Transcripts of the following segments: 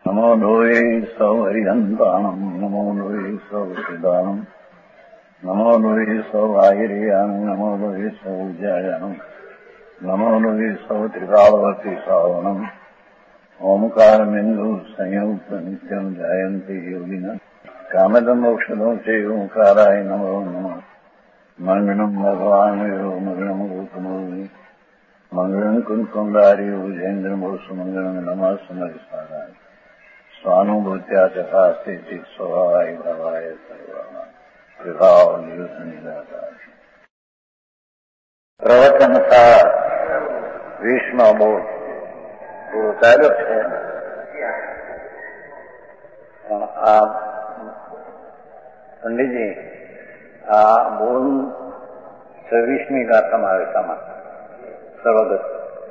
નમો લોહે સૌ હરિહંતાણમ નમો લોહે સૌ સિદ્ધાણમ નમો લોહે સૌ આહિર્યાણમ નમો લોહે સૌ ઉજાયાણમ નમો લોહે સૌ ત્રિકાળવતી શ્રાવણમ ઓમકારમિંદુ સંયુક્ત નિત્યમ જાયંતી યોગિના કામદમ ઔષધો છે ઓંકારાય નમો નમઃ મંગળમ ભગવાન મંગળમ ગોકમોહિ મંગળમ કુંકુંડારી ઉજેન્દ્રમોષ મંગળમ નમઃ સમરિસારાય સ્વાનુભૂત્યા ચકાસ્તે સ્વભાવાય ભાવાય સર્વા વિભાવ નિયુત નિરાકાર પ્રવચન સાર 20મો બોધ પૂરો ચાલ્યો છે. પણ આ પંડિતજી આ બોધ 26મી ગાથામાં આવે સામા સર્વગત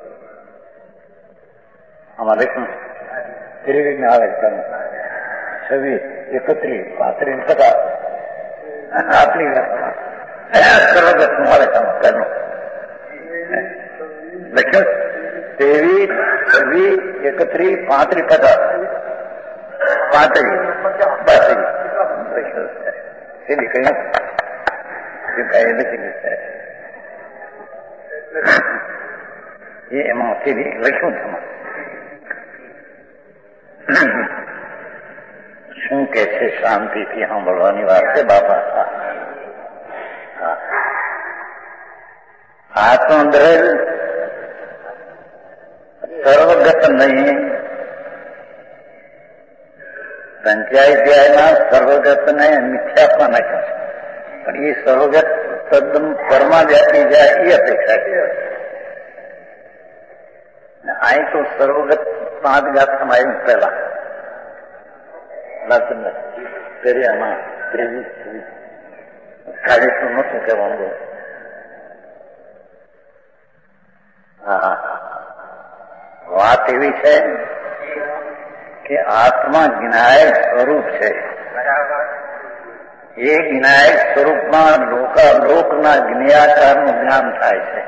આમાં દેખું ત્રિવિઘ્ન આવે છે 26, 31, 32 આટલી ગાથામાં સર્વગત નું આવે સામા લખ્યું 23, 26, 31, 32, 35 એની કઈ નથી એ એમાંથી લખ્યું છે. શું કે છે? શાંતિથી સાંભળવાની વાત છે બાપા. આત્મદ્રજ સર્વગત નહીં. પંચાયતના સર્વગતને મિથ્યાત્મા નાખ્યા છે, પણ એ સર્વગત તદ્દન પરમાવ્યાપી જાય એ અપેક્ષા છે. અહીં તો સર્વગત 5 ગાથામાં આવ્યું પહેલા ફેરિયામાં 23, 40 નતું કહેવાનું. હા, વાત એવી છે કે આત્મા જ્ઞાયક સ્વરૂપ છે. એ જ્ઞાયક સ્વરૂપમાં લોકના જ્ઞેયાકારનું જ્ઞાન થાય છે.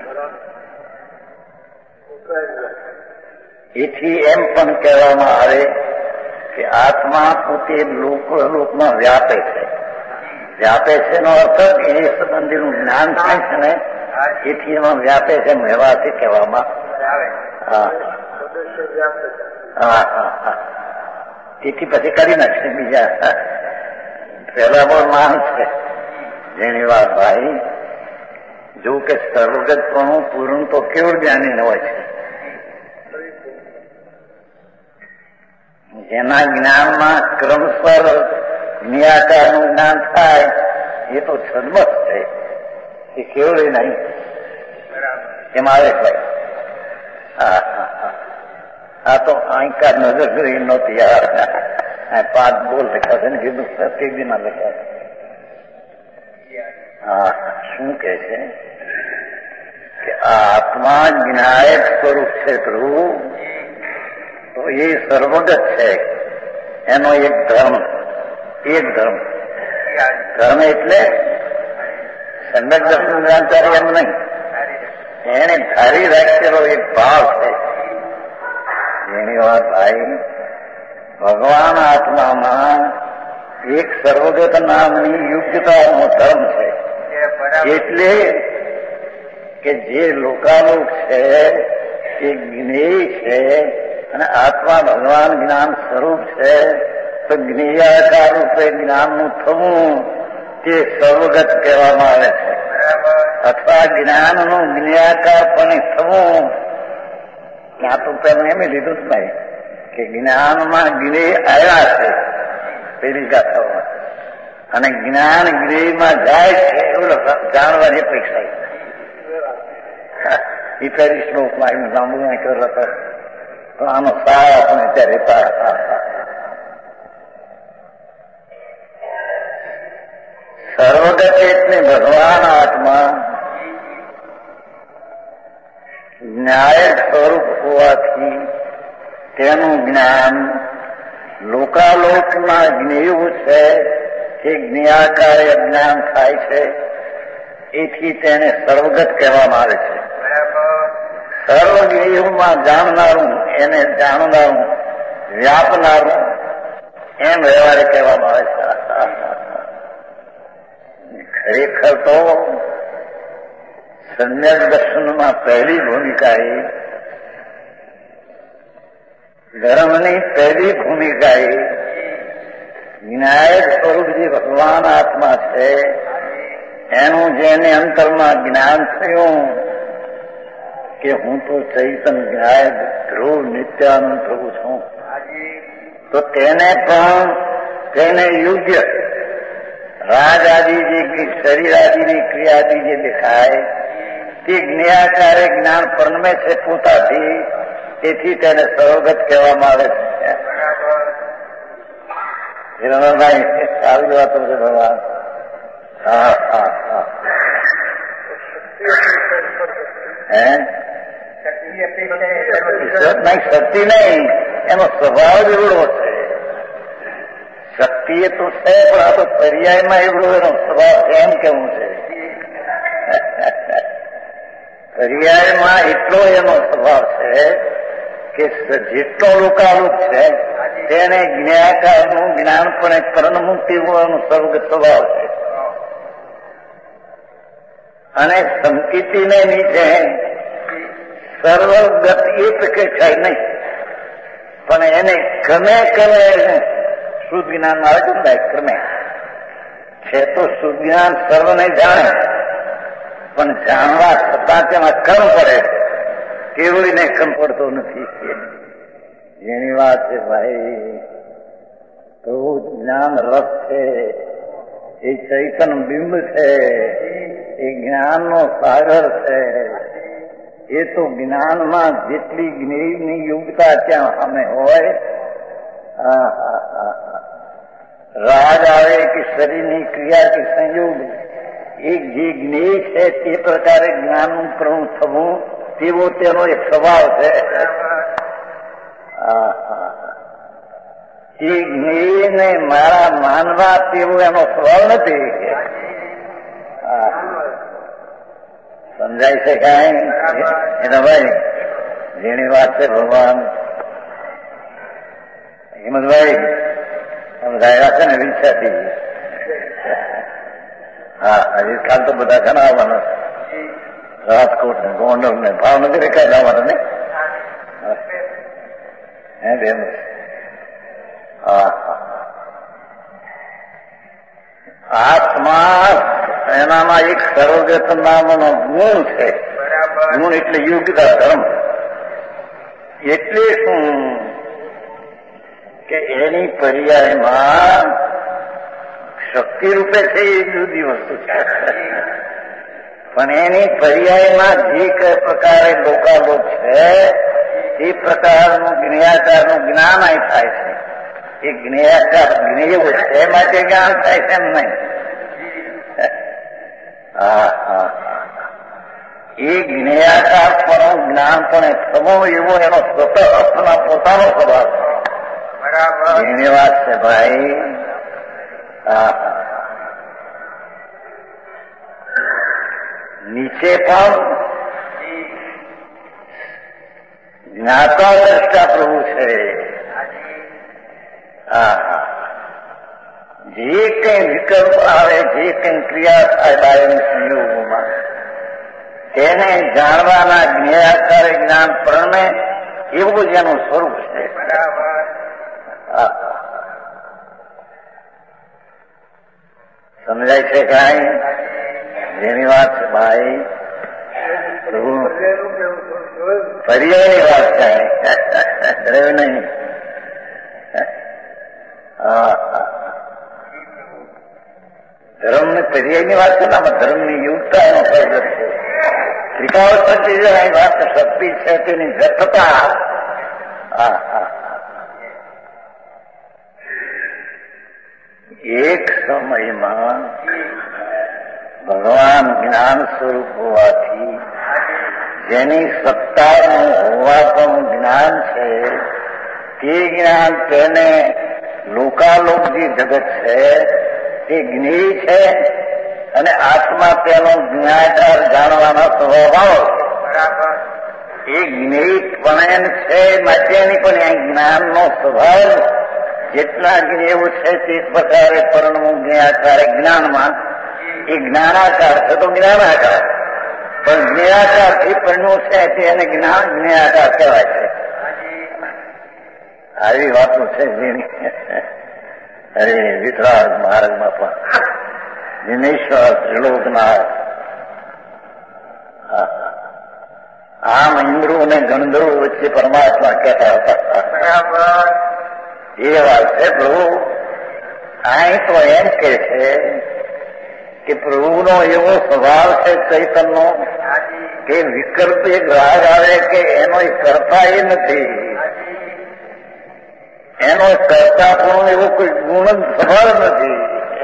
એથી એમ પણ કહેવામાં આવે કે આત્મા પોતે લોકમાં વ્યાપે છે. વ્યાપે છે નો અર્થ એ સંબંધીનું જ્ઞાન થાય છે ને, એથી એમાં વ્યાપે છે એવાથી કહેવામાં. તેથી પછી કરી નાખશે બીજા. પેલા પણ માણસ છે જેની વાત ભાઈ જો કે સર્વગતપણું પૂર્ણ તો કેવું જ્ઞાની ન હોય છે. જેના જ્ઞાનમાં ક્રમસર નિયાકારનું જ્ઞાન થાય એ તો છદમત છે, એ કેવડે નહીં. એમાં આવે ભાઈ. આ તો આંકા નજર કરી નહોતી યાર. 5 બોલ લખ્યા છે ને, કીધું સત્યજી ના લખ્યા છે. હા, શું કે છે કે આત્મા જ્ઞાયક સ્વરૂપ છે પ્રભુ, તો એ સર્વગત છે. એનો એક ધર્મ એટલે સમ્યક દર્શન જાણકારી એમ નહીં, એને ધારી રાખેલો એક ભાવ છે. એની વાત ભાઈ ભગવાન આત્મામાં એક સર્વગત નામની યુક્તતાનો ધર્મ છે. એટલે કે જે લોકાલોક છે એ જ્ઞેય છે અને આત્મા ભગવાન જ્ઞાન સ્વરૂપ છે, તો જ્ઞેયાકાર રૂપે જ્ઞાનનું થવું તે સર્વગત કહેવામાં આવે છે. અથવા જ્ઞાનનું જ્ઞેયાકારપણે થવું, ત્યાં તો પેલું એમ લીધું જ નહીં કે જ્ઞાનમાં જ્ઞેય આવ્યા છે પેલી ગાથાઓમાં, અને જ્ઞાન જ્ઞેયમાં જાય છે એવું જાણવાની અપેક્ષા. એ પહેલી શ્લોકમાં આવીને લાંબુ કર્યો હતો, તો આનો સાર આપણે ત્યારે સર્વગત એટલે ભગવાન આત્મા ન્યાયક સ્વરૂપ હોવાથી તેનું જ્ઞાન લોકાલોકમાં જ્ઞેયું છે કે જ્ઞેયાકારે જ્ઞાન થાય છે. એથી તેને સર્વગત કહેવામાં આવે છે. સર્વજ્ઞેયમાં જાણનારું એને જાણનારું વ્યાપનારું એમ વ્યવહારે કહેવામાં આવે છે. ખરેખર તો સમ્યક દર્શનમાં પહેલી ભૂમિકા એ ધર્મની પહેલી ભૂમિકા એ વિનાયક સ્વરૂપ જે ભગવાન આત્મા છે એનું જેને અંતરમાં જ્ઞાન થયું કે હું તો ચૈતન વિનાયક ધ્રુવ નિત્યાનંદ પ્રભુ છું, તો તેને પણ તેને યોગ્ય રાજ આદિ જે શરીર આદિની ક્રિયાદી જે દેખાય તે જ્ઞેયાકારે જ્ઞાન પરણમે છે પોતાથી, તેથી તેને સર્વગત કહેવામાં આવે છે. હિરણભાઈ આવી વાતો છે ભગવાન. હા હા હા શક્તિ નહીં, એનો સ્વભાવ જ એવડો છે. શક્તિ એ તો છે પણ આ તો પર્યાયમાં એવડો એનો સ્વભાવ એમ કેવું છે. પર્યાયમાં એટલો એનો સ્વભાવ છે કે જેટલો લોકાલોક છે તેને જ્ઞાકારનું જ્ઞાન પણ પરણમુક્તિ એનો સર્વગત સ્વભાવ છે. અને સંકિતિને નીચે સર્વગત એ પ્રક્રિયા નહીં, પણ એને ક્રમે ક્રમે શુદ્ધ જ્ઞાન આવે છે ને, ક્રમે છે તો શુદ્ધ જ્ઞાન સર્વને જાણે, પણ જાણવા છતાં તેમાં ક્રમ પડે, કેવળીને ક્રમ પડતો નથી. જેની વાત છે ભાઈ, પ્રભુ જ્ઞાન રસ છે, એ ચૈતન બિંબ છે, એ જ્ઞાનનો સાગર છે. એ તો જ્ઞાનમાં જેટલી જ્ઞેયની યોગ્યતા ત્યાં અમે હોય, રાજ આવે કે શરીરની ક્રિયા કે સંયોગ, એક જે જ્ઞેય છે તે પ્રકારે જ્ઞાનનું પ્રવણ થવું તેવો તેનો એક સ્વભાવ છે. એ જ્ઞેયને મારા માનવા તેવો એનો સ્વભાવ નથી. સમજાય છે કાંઈ એના ભાઈ? જેની વાત છે ભગવાન હિંમતભાઈ સમજાયા છે ને વિચારથી. હા, આજકાલ તો બધા ઘણા આવવાના, રાજકોટ ને ગોંડલ ને ભાવનગર એકાદ આવવાના ને. હે બેન? હા આત્મા એનામાં એક સર્વગત નામનો ગુણ છે. ગુણ એટલે યોગ્યતા, ધર્મ. એટલે શું કે એની પર્યાયમાં શક્તિ રૂપે છે એ જુદી વસ્તુ છે, પણ એની પર્યાયમાં જે કઈ પ્રકારે લોકાલોક છે એ પ્રકારનું જ્ઞેયાકારનું જ્ઞાન અહીં થાય છે. એ જ્ઞેયાકાર જ્ઞેય છે માટે જ્ઞાન થાય છે એમ નહીં. એ જ્ઞેયાકાર પણ જ્ઞાન પણ સમો એવો એનો સ્વતઃ અર્થના પોતાનો સ્વભાવ છે. બરાબર, એની વાત છે ભાઈ. નીચે પણ જ્ઞાતા દ્રષ્ટા પ્રભુ છે. જે કઈ વિકલ્પ આવે, જે કઈ ક્રિયા થાય બાહ્યના સંયોગોમાં, તેને જાણવાના જ્ઞેયાકારે જ્ઞાન પરણે એવું જ એનું સ્વરૂપ છે. સમજાય છે કાંઈ? જેની વાત છે ભાઈ, પર્યાયની વાત છે નહીં. ધર્મની પર્યાયની વાત છે ને, ધર્મની યોગતા એનો ફરજ છે. ત્રિકાવસ્થા વાત શક્તિ છે તેની વ્યક્તતા. એક સમયમાં ભગવાન જ્ઞાન સ્વરૂપ હોવાથી જેની સત્તાનું હોવાપણું જ્ઞાન છે, તે જ્ઞાન તેને લોકાલોક જે જગત છે તે જ્ઞેય છે, અને આત્મા તેનો જ્ઞાકાર જાણવાના સ્વભાવ એ જ્ઞેયપણ છે માટેની પણ આ જ્ઞાનનો સ્વભાવ જેટલા જ્ઞેય છે તે પ્રકારે પરણવું જ્ઞેયાકાર જ્ઞાનમાં એ જ્ઞાનાકાર છે તો જ્ઞાનાકાર પણ જ્ઞેયાકારથી પરણવું છે તેને જ્ઞાન જ્ઞેયાકાર કહેવાય છે. આવી વાતો છે જેની અરે વિતરાગ માર્ગમાં પણ દિનેશ્વર ત્રિલોકનાથ આમ ઇન્દ્રો અને ગંધર્વો વચ્ચે પરમાત્મા કહેતા હતા. એ વાત છે પ્રભુ અહીં તો એમ કે છે કે પ્રભુનો એવો સ્વભાવ છે ચૈતનનો કે વિકલ્પ એક રાગ આવે કે એનો કરતા એ નથી, એનો કરતા પણ એવો કોઈ ગુણ સ્વભાવ નથી.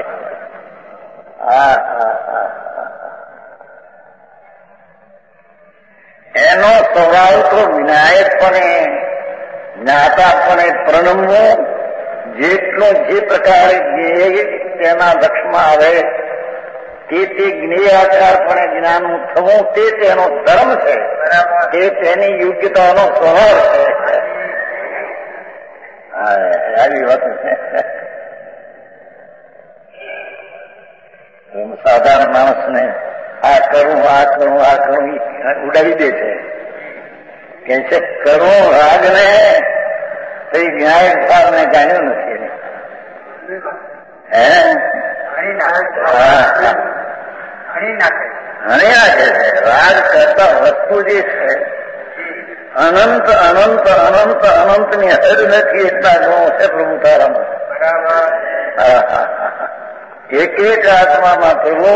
એનો સ્વભાવ તો વિનાયકપણે જ્ઞાતાપણે પ્રણમવું જેટલું જે પ્રકારે જ્ઞેય તેના લક્ષમાં આવે તે જ્ઞેયાકારપણે જ્ઞાનનું થવું તે તેનો ધર્મ છે, તે તેની યોગ્યતાનો સ્વભાવ છે. આવી વાત છે. સાધારણ માણસને આ કરું આ કરું આ કરું ઉડાવી દે છે. કે છે કરું રાગને તો ન્યાય ભાવને જાણ્યું નથી. હણી નાખે છે. રાગ કરતા વસ્તુ જે છે અનંત અનંત અનંત અનંતની હદ નથી એટલા ગુણો છે પ્રભુ તારામાં. એક એક આત્મામાં પ્રભુ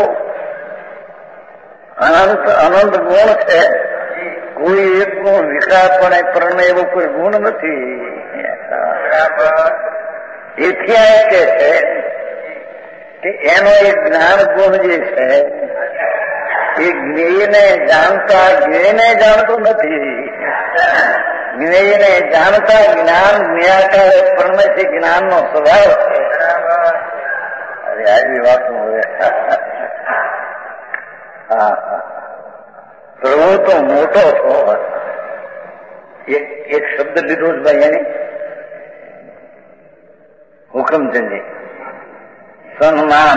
અનંત અનંત ગુણ છે. કોઈ એક ગુણ વિકાસપણે પરણે એવો કોઈ ગુણ નથી. એથી આ કે છે કે એનો એક જ્ઞાન ગુણ જે છે એ જ્ઞેયને જાણતા જ્ઞેયને જાણતું નથી. જ્ઞેયને જાણતા જ્ઞાન જ્ઞાકારે પરણે છે જ્ઞાનનો સ્વભાવ છે. અરે આવી વાતો હવે પ્રભુ તો મોટો છો. એક શબ્દ લીધો જ ભાઈ એની હુકમચંદજી સન્માન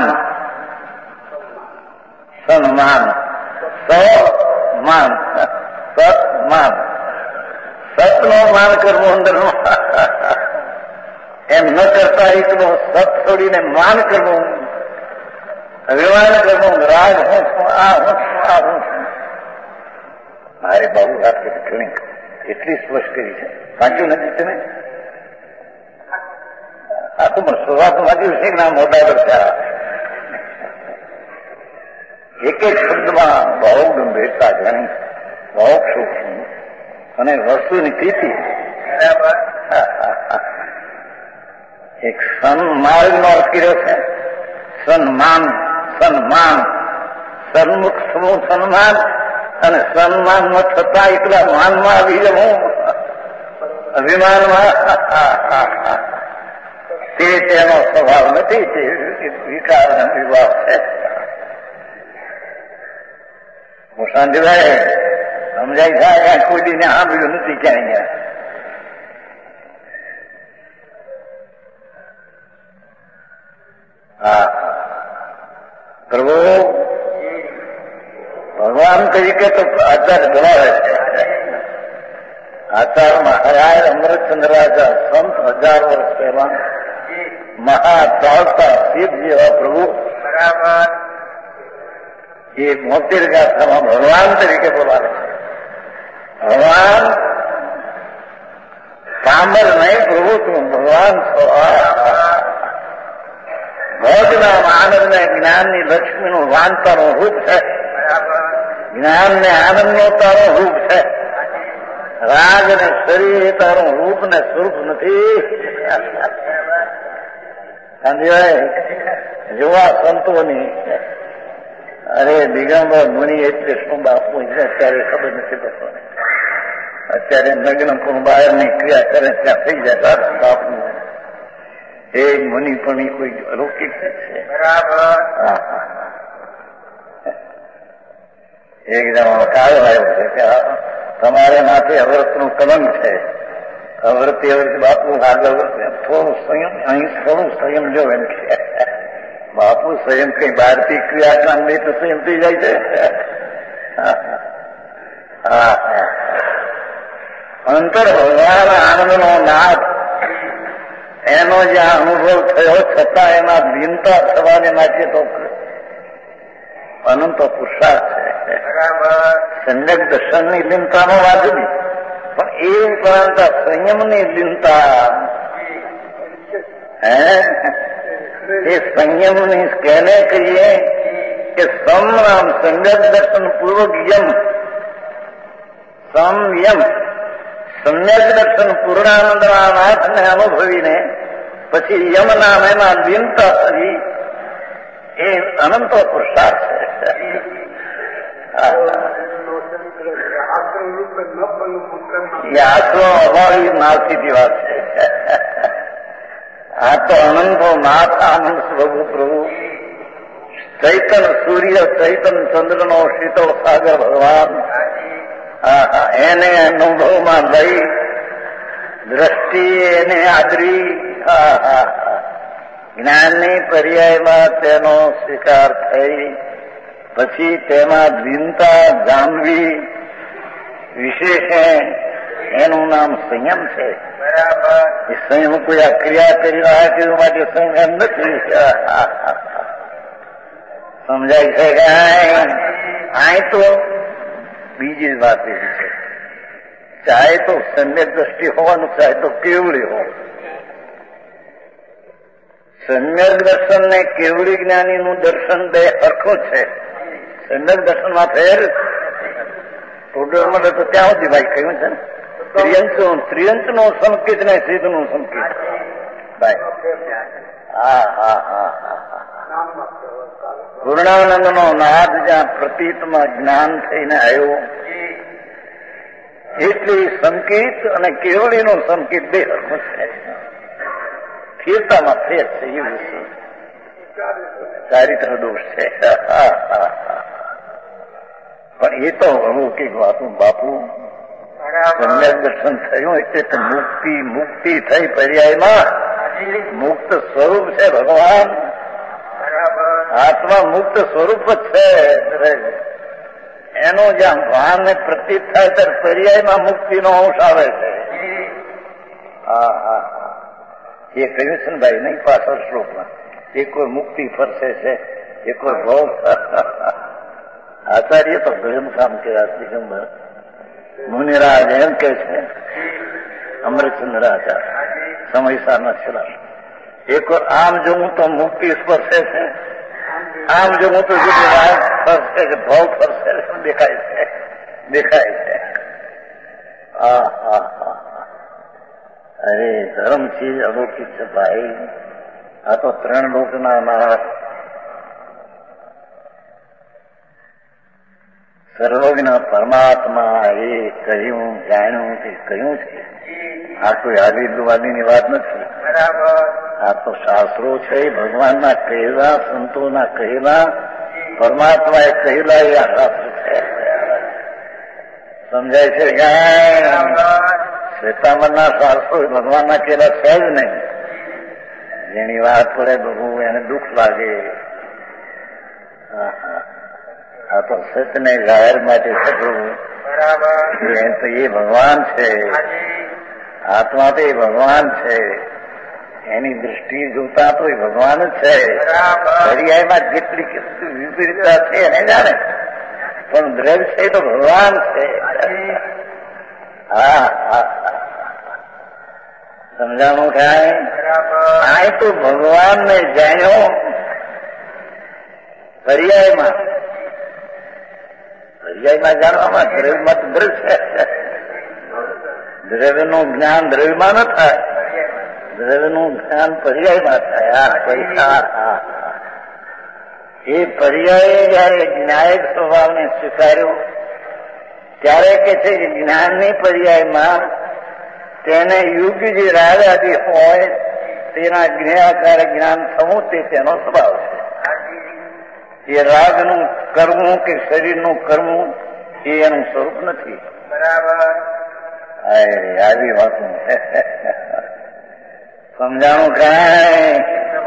સન્માન સન્માન સત્માન સતનો માન કરવો અંદરનો એમ ન કરતા એકનો સત છોડીને માન કરવું, અભિમાન કરવું, રાગ હું છું આ હું છું આ હું છું. મારે બહુ વાત ઘણી એટલી સ્પષ્ટ કરી છે. વાંચ્યું નથી તમે? આ તો શરૂઆત વાંચ્યું છે ના મોટા બધા એક એક શબ્દમાં બહુ ગંભીરતા ઘણી, બહુ સૂક્ષ્મ અને વસ્તુની સ્થિતિ. એક સન્માર્ગનો અર્થ કર્યો છે. સન્માન સન્માન સન્મુખ સમૂહ સન્માન અને સન્માનમાં થતા એકલા માનમાં આવી જવું અભિમાનમાં તે તેનો સ્વભાવ નથી. તે વિકાર અને વિભાવ છે. હું શાંતિભાઈ સમજાય થાય કોઈ દીને સાંભળ્યું નથી ક્યાંય. પ્રભુ ભગવાન તરીકે તો આચાર્ય ધરાવે છે. આચાર્ય મહારાજ અમૃતચંદ્ર રાજા સંત 1000 વર્ષ પહેલા મહાચાલતા શિવ જેવા પ્રભુ એ 72 ગાથામાં ભગવાન તરીકે બોલાવે છે. ભગવાન પામર નહીં પ્રભુ તું ભગવાન છો. ભોજના આનંદને જ્ઞાનની લક્ષ્મીનું વાંતાનું રૂપ છે. જ્ઞાનને આનંદનું તારું રૂપ છે. રાગ ને શરીર તારું રૂપ ને સ્વરૂપ નથી. જોવા સંતોની અરે દિગંબર મુનિ એટલે શું બાપુ અત્યારે ખબર નથી પડતો. અત્યારે નગ્ન પણ બહાર ની ક્રિયા કરે ત્યાં થઈ જાય બાપનું. એ મુનિ પણ કોઈ અલૌકિક છે. એક જણો કાળ આવ્યો છે કે તમારે માથે અવ્રતનું કલંક છે. અવ્રતે બાપુ આગળ થોડું સંયમ, અહીં થોડું સંયમ જો એમ કે બાપુ સંયમ કઈ બહારથી ક્રિયાકાંડ નહીં તો સંયમ થઈ જાય છે. અંતર ભગવાન આનંદનો નાથ એનો જ્યાં અનુભવ થયો છતાં એમાં ભીનતા થવાને માટે તો અનંત પુરુષાર્થ છે. સમ્યક દર્શનની લીનતાનો વાજબી, પણ એ ઉપરાંત સંયમની લીનતા, એ સંયમની કેને કહીએ કે સમરામ સમ્યક દર્શન પૂર્વક યમ, સંયમ સમ્યક દર્શન પૂર્ણાનંદના નાથને અનુભવીને પછી યમ નામ એમાં લીનતા થવી એ અનંતો પુરુષાર્થ છે. એ આશરો અભાવી નાથીથી વાત છે. આ તો અનંતો નાથ આનંદ પ્રભુ પ્રભુ ચૈતન સૂર્ય ચૈતન ચંદ્રનો શીતળ સાગર ભગવાન એને અનુભવમાં લઈ દ્રષ્ટિ એને આદરી જ્ઞાનની પર્યાયમાં તેનો સ્વીકાર થઈ પછી તેમાં લીનતા જાણવી વિશેષે એનું નામ સંયમ છે. એ સંયમ કોઈ આ ક્રિયા કરી રહ્યા છે એ માટે સંયમ નથી. સમજાય છે કે આ તો બીજી જ વાત એવી છે, ચાહે તો સમ્યક દ્રષ્ટિ હોવાનું, ચાહે તો કેવળી હો. સમ્યક દર્શન ને કેવળી જ્ઞાનીનું દર્શન બે સરખું છે. સમ્યક દર્શનમાં ફેર ટોટલ મળે તો ત્યાં સુધી ભાઈ કહ્યું છે ને ત્રિયંચનો સંકેત ને સિદ્ધનું સંકેત ભાઈ. પૂર્ણાનંદનો નાદ જ્યાં પ્રતીતમાં જ્ઞાન થઈને આવ્યો એટલે સંકેત અને કેવળીનો સંકેત બે સરખું છે. સ્થિરતામાં ફેર છે એવું છે, ચારિત્ર દોષ છે. પણ એ તો અલૌકિક વાતું બાપુ. સમ્યક દર્શન થયું એટલે તો મુક્તિ થઈ પર્યાયમાં મુક્ત સ્વરૂપ છે ભગવાન. આત્મા મુક્ત સ્વરૂપ જ છે. એનો જ્યાં ભાન ને પ્રતીત થાય ત્યારે પર્યાયમાં મુક્તિનો અંશ આવે છે. એ કહ્યું છે ને ભાઈ નહીં પાછળ શ્લોકમાં, એ કોઈ મુક્તિ ફરશે છે, એ કોઈ ભોગ. આચાર્ય તો ઘણું કામ કર્યા. દિગંબર મુનિરાજ એમ કે છે, અમૃતચંદ્ર આચાર્ય સમયસારના છેલ્લા, એક આમ જોવું તો મુક્તિ સ્પર્શે છે, આમ જોવું તો ફરશે છે, ભાવ ફરશે દેખાય છે. અરે ધર્મ ચીજ અલૌકિક છે ભાઈ. આ તો ત્રણ લોકના નાથ સર્વજ્ઞ પરમાત્મા એ કહ્યું જાણ્યું કે કહ્યું છે. આ કોઈ આદિની વાત નથી. આ તો શાસ્ત્રો છે, ભગવાનના કહેલા, સંતોના કહેલા, પરમાત્માએ કહેલા એ આ શાસ્ત્ર છે. સમજાય છે કે શ્વેતાંબરના શાસ્ત્રો ભગવાનના કહેલા છે જ નહીં. જેની વાત પડે બહુ એને દુઃખ લાગે. આ તો સત્યને જાહેર માટે છે પ્રભુ. તો એ ભગવાન છે, આત્મા તો એ ભગવાન છે. એની દૃષ્ટિ જોતા તો એ ભગવાન જ છે. પર્યાયમાં જેટલી વિપરીતતા છે એને જાણે, પણ દ્રવ્ય છે તો ભગવાન છે. સમજાણું થાય. આ તો ભગવાનને જાણ્યો પર્યાયમાં જાણવામાં. દ્રવ્યમાં તો દ્રવ્ય છે. દ્રવ્યનું જ્ઞાન દ્રવ્યમાં ન થાય, દ્રવ્યનું જ્ઞાન પર્યાયમાં થાય. એ પર્યાય જયારે જ્ઞાયક સ્વભાવને સ્વીકાર્યો ત્યારે કે છે કે જ્ઞાનની પર્યાયમાં તેને યુગ જે રાજાદી હોય તેના જ્ઞેયાકાર જ્ઞાન થવું તે તેનો સ્વભાવ છે. એ રાગનું કરવું કે શરીરનું કરવું એ એનું સ્વરૂપ નથી. બરાબર. આવી વાત સમજાણું કાંઈ.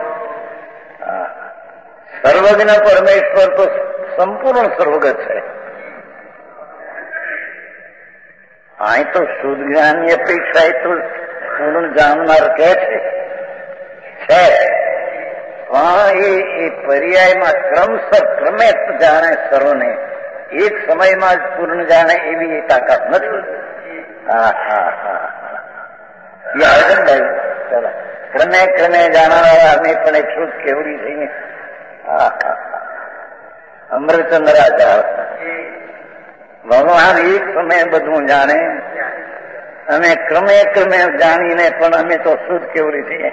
સર્વજ્ઞ પરમેશ્વર તો સંપૂર્ણ સર્વગત છે. અહીં તો શુદ્ધ જ્ઞાનની અપેક્ષા એ તો પૂર્ણ જાણનાર કે છે પણ એ પર્યાયમાં ક્રમે જાણે સર્વને એક સમયમાં જ પૂર્ણ જાણે એવી એ તાકાત નથી. ક્રમે ક્રમે જાણનારા અમે પણ એક શુદ્ધ કેવડી થઈને અમૃતચંદ્રાચાર ભગવાન એક સમય બધું જાણે અમે ક્રમે ક્રમે જાણીને પણ અમે તો શુદ્ધ કેવડી થઈએ.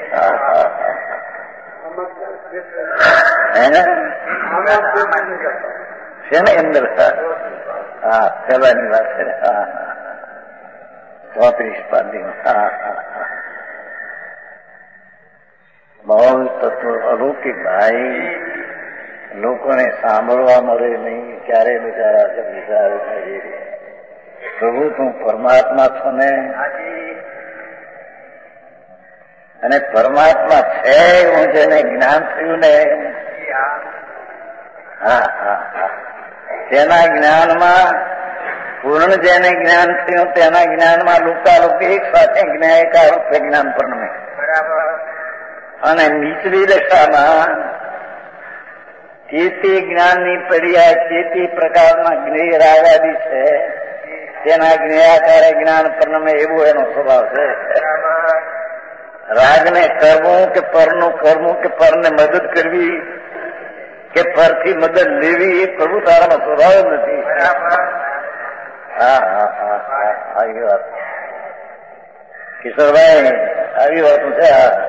છે ને અંદર પેલાની વાત છે. 34 પાદીમાં બહુ તત્વ અલૌકિક ભાઈ લોકોને સાંભળવા મળે નહીં. ક્યારે બિચારા વિચારે નહીં પ્રભુ તું પરમાત્મા છો ને અને પરમાત્મા છે હું જેને જ્ઞાન થયું ને તેના જ્ઞાનમાં પૂર્ણ જેને જ્ઞાન થયું તેના જ્ઞાનમાં લુકાલુક એક સાથે જ્ઞાયકાર રૂપે જ્ઞાન પરમે અને નીચલી દશામાં ચેતી જ્ઞાનની પર્યાય ચેતી પ્રકારના જ્ઞેય રાગાદી છે તેના જ્ઞેયાકારે જ્ઞાન પરમે એવો એનો સ્વભાવ છે. રાગને કરવું કે પરનું કરવું કે પરને મદદ કરવી કે પરથી મદદ લેવી એ પ્રભુ તારાનો સ્વભાવ જ નથી. આવી વાત કિશોરભાઈ આવી વાતો છે.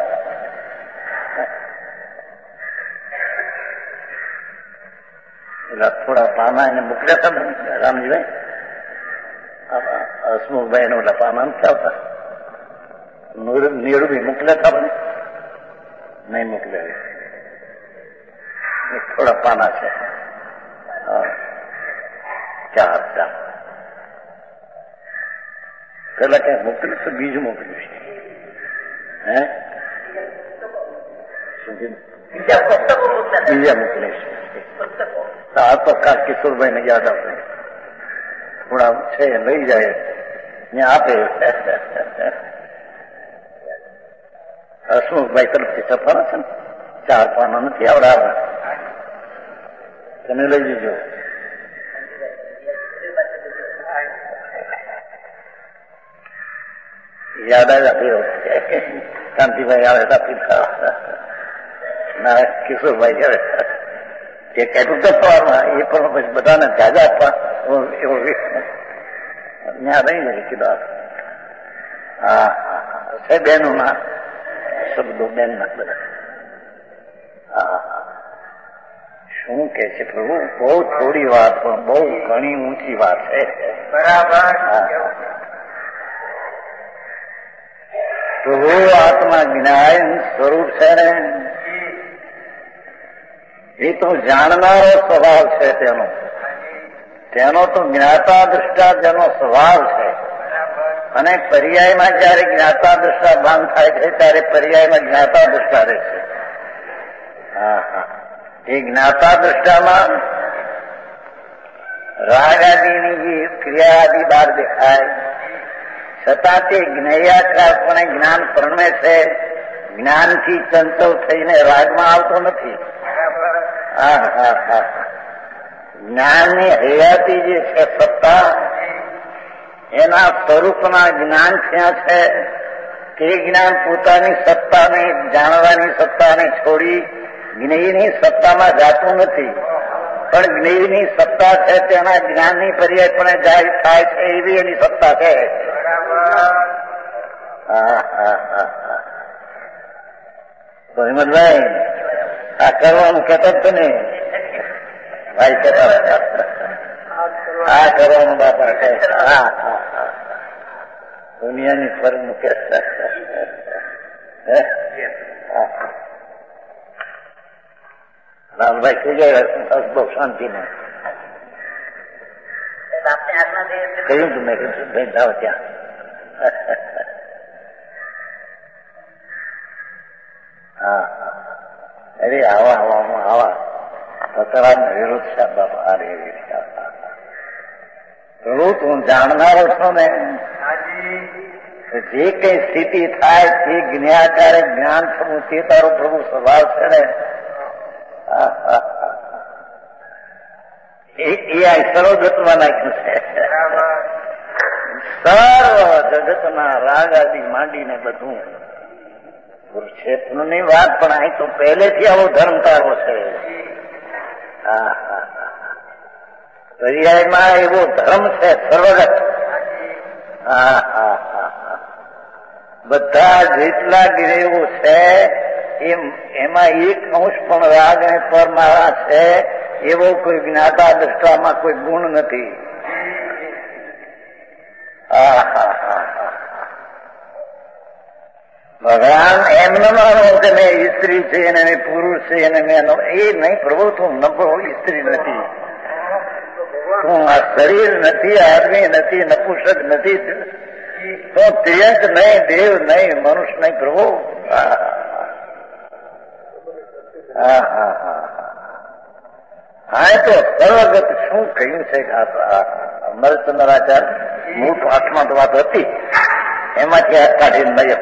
થોડા પાના એને મોકલ્યા હતા ને રામજીભાઈ હસમુખભાઈ ને ઓલા પાના નથી આવતા નીરુભાઈ મોકલ્યા હતા મને નહીં મોકલ્યા. થોડા પાના છે 4 પેલા ક્યાંક મોકલ્યું તો બીજું મોકલ્યું છે. હે બીજા મોકલે છે. આ તો કાક કિશોરભાઈ ને યાદ આપે થોડા છે લઈ જાય ત્યાં આપે. હસમુખભાઈ તરફથી છપાના છે ને 4 પાના નથી આવડાવે તમે લઈ જજો. યાદ આવ્યા કાંતિભાઈ આવે પિતા ના કિશોરભાઈ આવે એ કહેતું તો સવારમાં એ પણ પછી બધાને જાજા આપવા એવો ત્યાં રહી જાય કીધું. છે બહેનોના શબ્દો બેનના બધા. શું કે છે પ્રભુ બહુ થોડી વાત પણ બહુ ઘણી ઊંચી વાત છે. બરાબર. પ્રભુ આત્મા જ્ઞાન સ્વરૂપ છે ને એ તો જાણનારો સ્વભાવ છે તેનો તો જ્ઞાતા દૃષ્ટા જેનો સ્વભાવ છે અને પર્યાયમાં જયારે જ્ઞાતા દૃષ્ટા ભાન થાય છે ત્યારે પર્યાયમાં જ્ઞાતા દૃષ્ટા રહે છે. એ જ્ઞાતા દૃષ્ટામાં રાગ આદિની જે ક્રિયા આદિ બહાર દેખાય છતાં તે જ્ઞેયાકારપણે જ્ઞાન પરમે છે. જ્ઞાનથી ચંચલ થઈને રાગમાં આવતો નથી. જ્ઞાનની હયાતી જે છે સત્તા એના સ્વરૂપના જ્ઞાન ક્યાં છે તે જ્ઞાન પોતાની સત્તાને જાણવાની સત્તાને છોડી જ્ઞેયની સત્તામાં જાતું નથી. પણ જ્ઞેયની સત્તા છે તેના જ્ઞાનની પર્યાયપણે જાય થાય છે એવી એની સત્તા છે. તો હિંમતભાઈ આ કરવાનું કહેતા જ ને ભાઈ કહેતા આ કરવાનું બાપા કહે દુનિયાની ફરક મૂકે રામભાઈ થઈ જાય બહુ શાંતિ ને આપને આજ્ઞા કહ્યું તું મેં કીધું ભાઈ જાઓ ત્યાં. હા અરે આવા આવામાં આવા સતરામ વિરુદ્ધ છે બાપા. અરે પ્રભુ તું જાણનારો છો ને, જે કઈ સ્થિતિ થાય તે જ્ઞાકારે જ્ઞાન થવું તે તારો પ્રભુ સ્વભાવ છે ને. એ આ સર્વગતમાં નાખ્યું છે. સર્વ જગતના રાગ આદિ માંડીને બધું કુરુક્ષેત્રની વાત પણ અહીં તો પહેલેથી આવો ધર્મ તારો છે. પર્યાયમાં એવો ધર્મ છે સર્વગત. બધા જેટલા ગ્રેવો છે એમાં એક અંશ પણ રાગ અને પરમાળા છે એવો કોઈ જ્ઞાતા દ્રષ્ટામાં કોઈ ગુણ નથી. ભગવાન એમ ન માનો કે મેં સ્ત્રી છે અને મેં પુરુષ છે અને મેં એ નહીં. પ્રભુ તું નબળો સ્ત્રી નથી, તું આ શરીર નથી, આદમી નથી, નપુંસક નથી, તો તિર્યક નહીં, દેવ નહીં, મનુષ્ય નહીં પ્રભુ. હા તો સર્વગત શું કહ્યું છે કે અમરચંદ્રાચાર્ય મૂળ પાઠમાં તો વાત હતી એમાંથી આ કાઢીને નહીં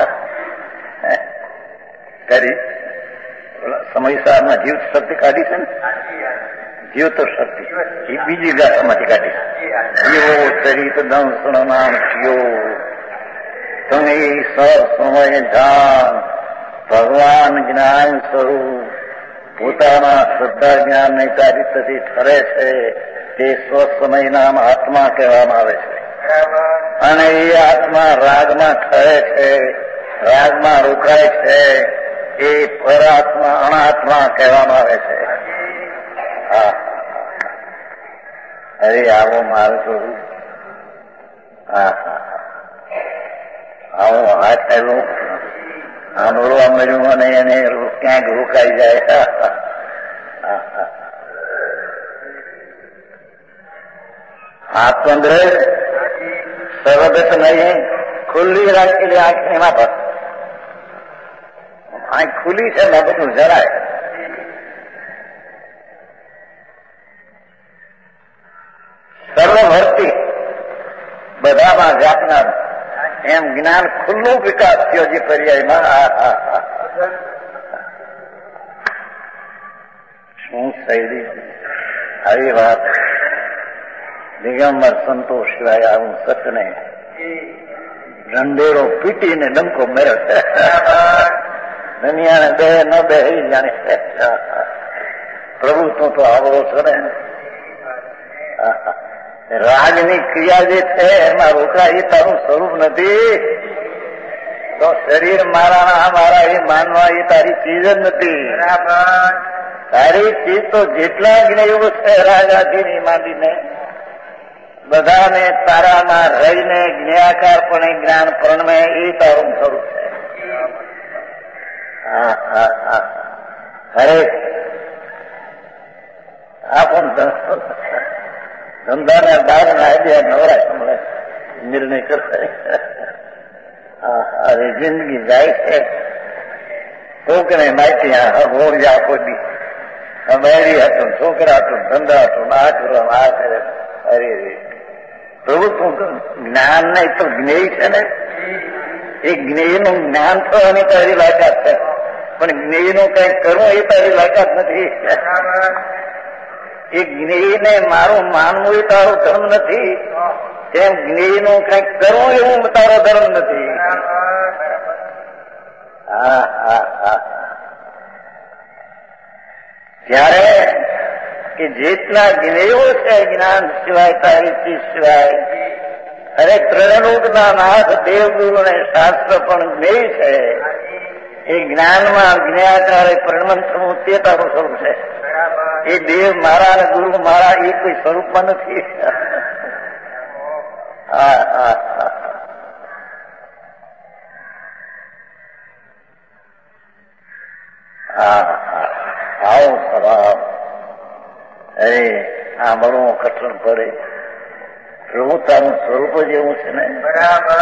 કરી સમયસારમાં જીવ શક્તિ કાઢી છે ને. જીવ તો શક્તિ એ બીજી ગાથામાંથી કાઢી. જીવો ચરિત દંશનામ થયો તમે સર સમય જાન ભગવાન જ્ઞાન સ્વરૂપ પોતાના શ્રદ્ધા જ્ઞાન ને ચારિત્રથી ઠરે છે તે સ્વસમય નામ આત્મા કહેવામાં આવે છે. અને એ આત્મા રાગમાં ઠરે છે, રાગમાં રોકાય છે, એ પરાત્મા અનાત્મા કહેવામાં આવે છે. અરે આવો મારું થોડું આવો હાથ થયેલું આંબળવા મળ્યું અને એને ક્યાંક રોકાઈ જાય. હાથચંદ્ર સર્વગત નહીં, ખુલ્લી રાખેલી આંખ એમાં પર આંખ ખુલ્લી છે ને બધું જરાય. સર્વભર્તી બધામાં વ્યાપનાર એમ જ્ઞાન ખુલ્લું વિકાસ થયો છે પર્યાયમાં. શું શૈલી આવી વાત. દિગંબર સંતોષ સિવાય આવું સતને ઢંઢેરો પીટીને ડંકો મેળવે. દુનિયાને બે ન બે જાણે પ્રભુ તું તો આવો છો ને. રાગની ક્રિયા જે છે એમાં રોકાય એ તારું સ્વરૂપ નથી. તો શરીર મારા મારા એ માનવા એ તારી ચીજ જ નથી. તારી ચીજ તો જેટલા જ્ઞેયો છે રાગાથી માંડીને બધાને તારામાં રહીને જ્ઞાકારપણે જ્ઞાન પરણમે એ તારું સ્વરૂપ છે. હરે આ પણ ધંધાના દાર ના આઈડિયા નવરાય મળે નિર્ણય કરશે. અરે જિંદગી જાય છે કોકને માહિતી હોર જા કોઈ મેરી હતું, છોકરા હતું, ધંધા હતું, આ કરવા આ કરે. અરે પ્રભુ તું જ્ઞાન નહીં તો જ્ઞેય છે ને. એ જ્ઞેય નું જ્ઞાન થવાની તારી લાયકાત છે, પણ જ્ઞેય નું કઈ કરવું એ તારી લાયકાત નથી. એ જ્ઞેયને મારું માનવું એ તારો ધર્મ નથી, તેમ જ્ઞેયનું કંઈક કરવું એવું તારો ધર્મ નથી. ત્યારે કે જેટલા જ્ઞેયો છે જ્ઞાન સિવાય તારી ચીજ સિવાય, અરે ત્રણરૂપના નાથ દેવગુરુ ને શાસ્ત્ર પણ જ્ઞેય છે. એ જ્ઞાનમાં જ્ઞાકારે પરિણમન થવું તે તારું સ્વરૂપ છે. એ દેવ મારા અને ગુરુ મારા એ કોઈ સ્વરૂપમાં નથી. આવો સ્વભાવ. અરે આ બળવો કઠણ પડે. પ્રભુતાનું સ્વરૂપ જ એવું છે ને. બરાબર.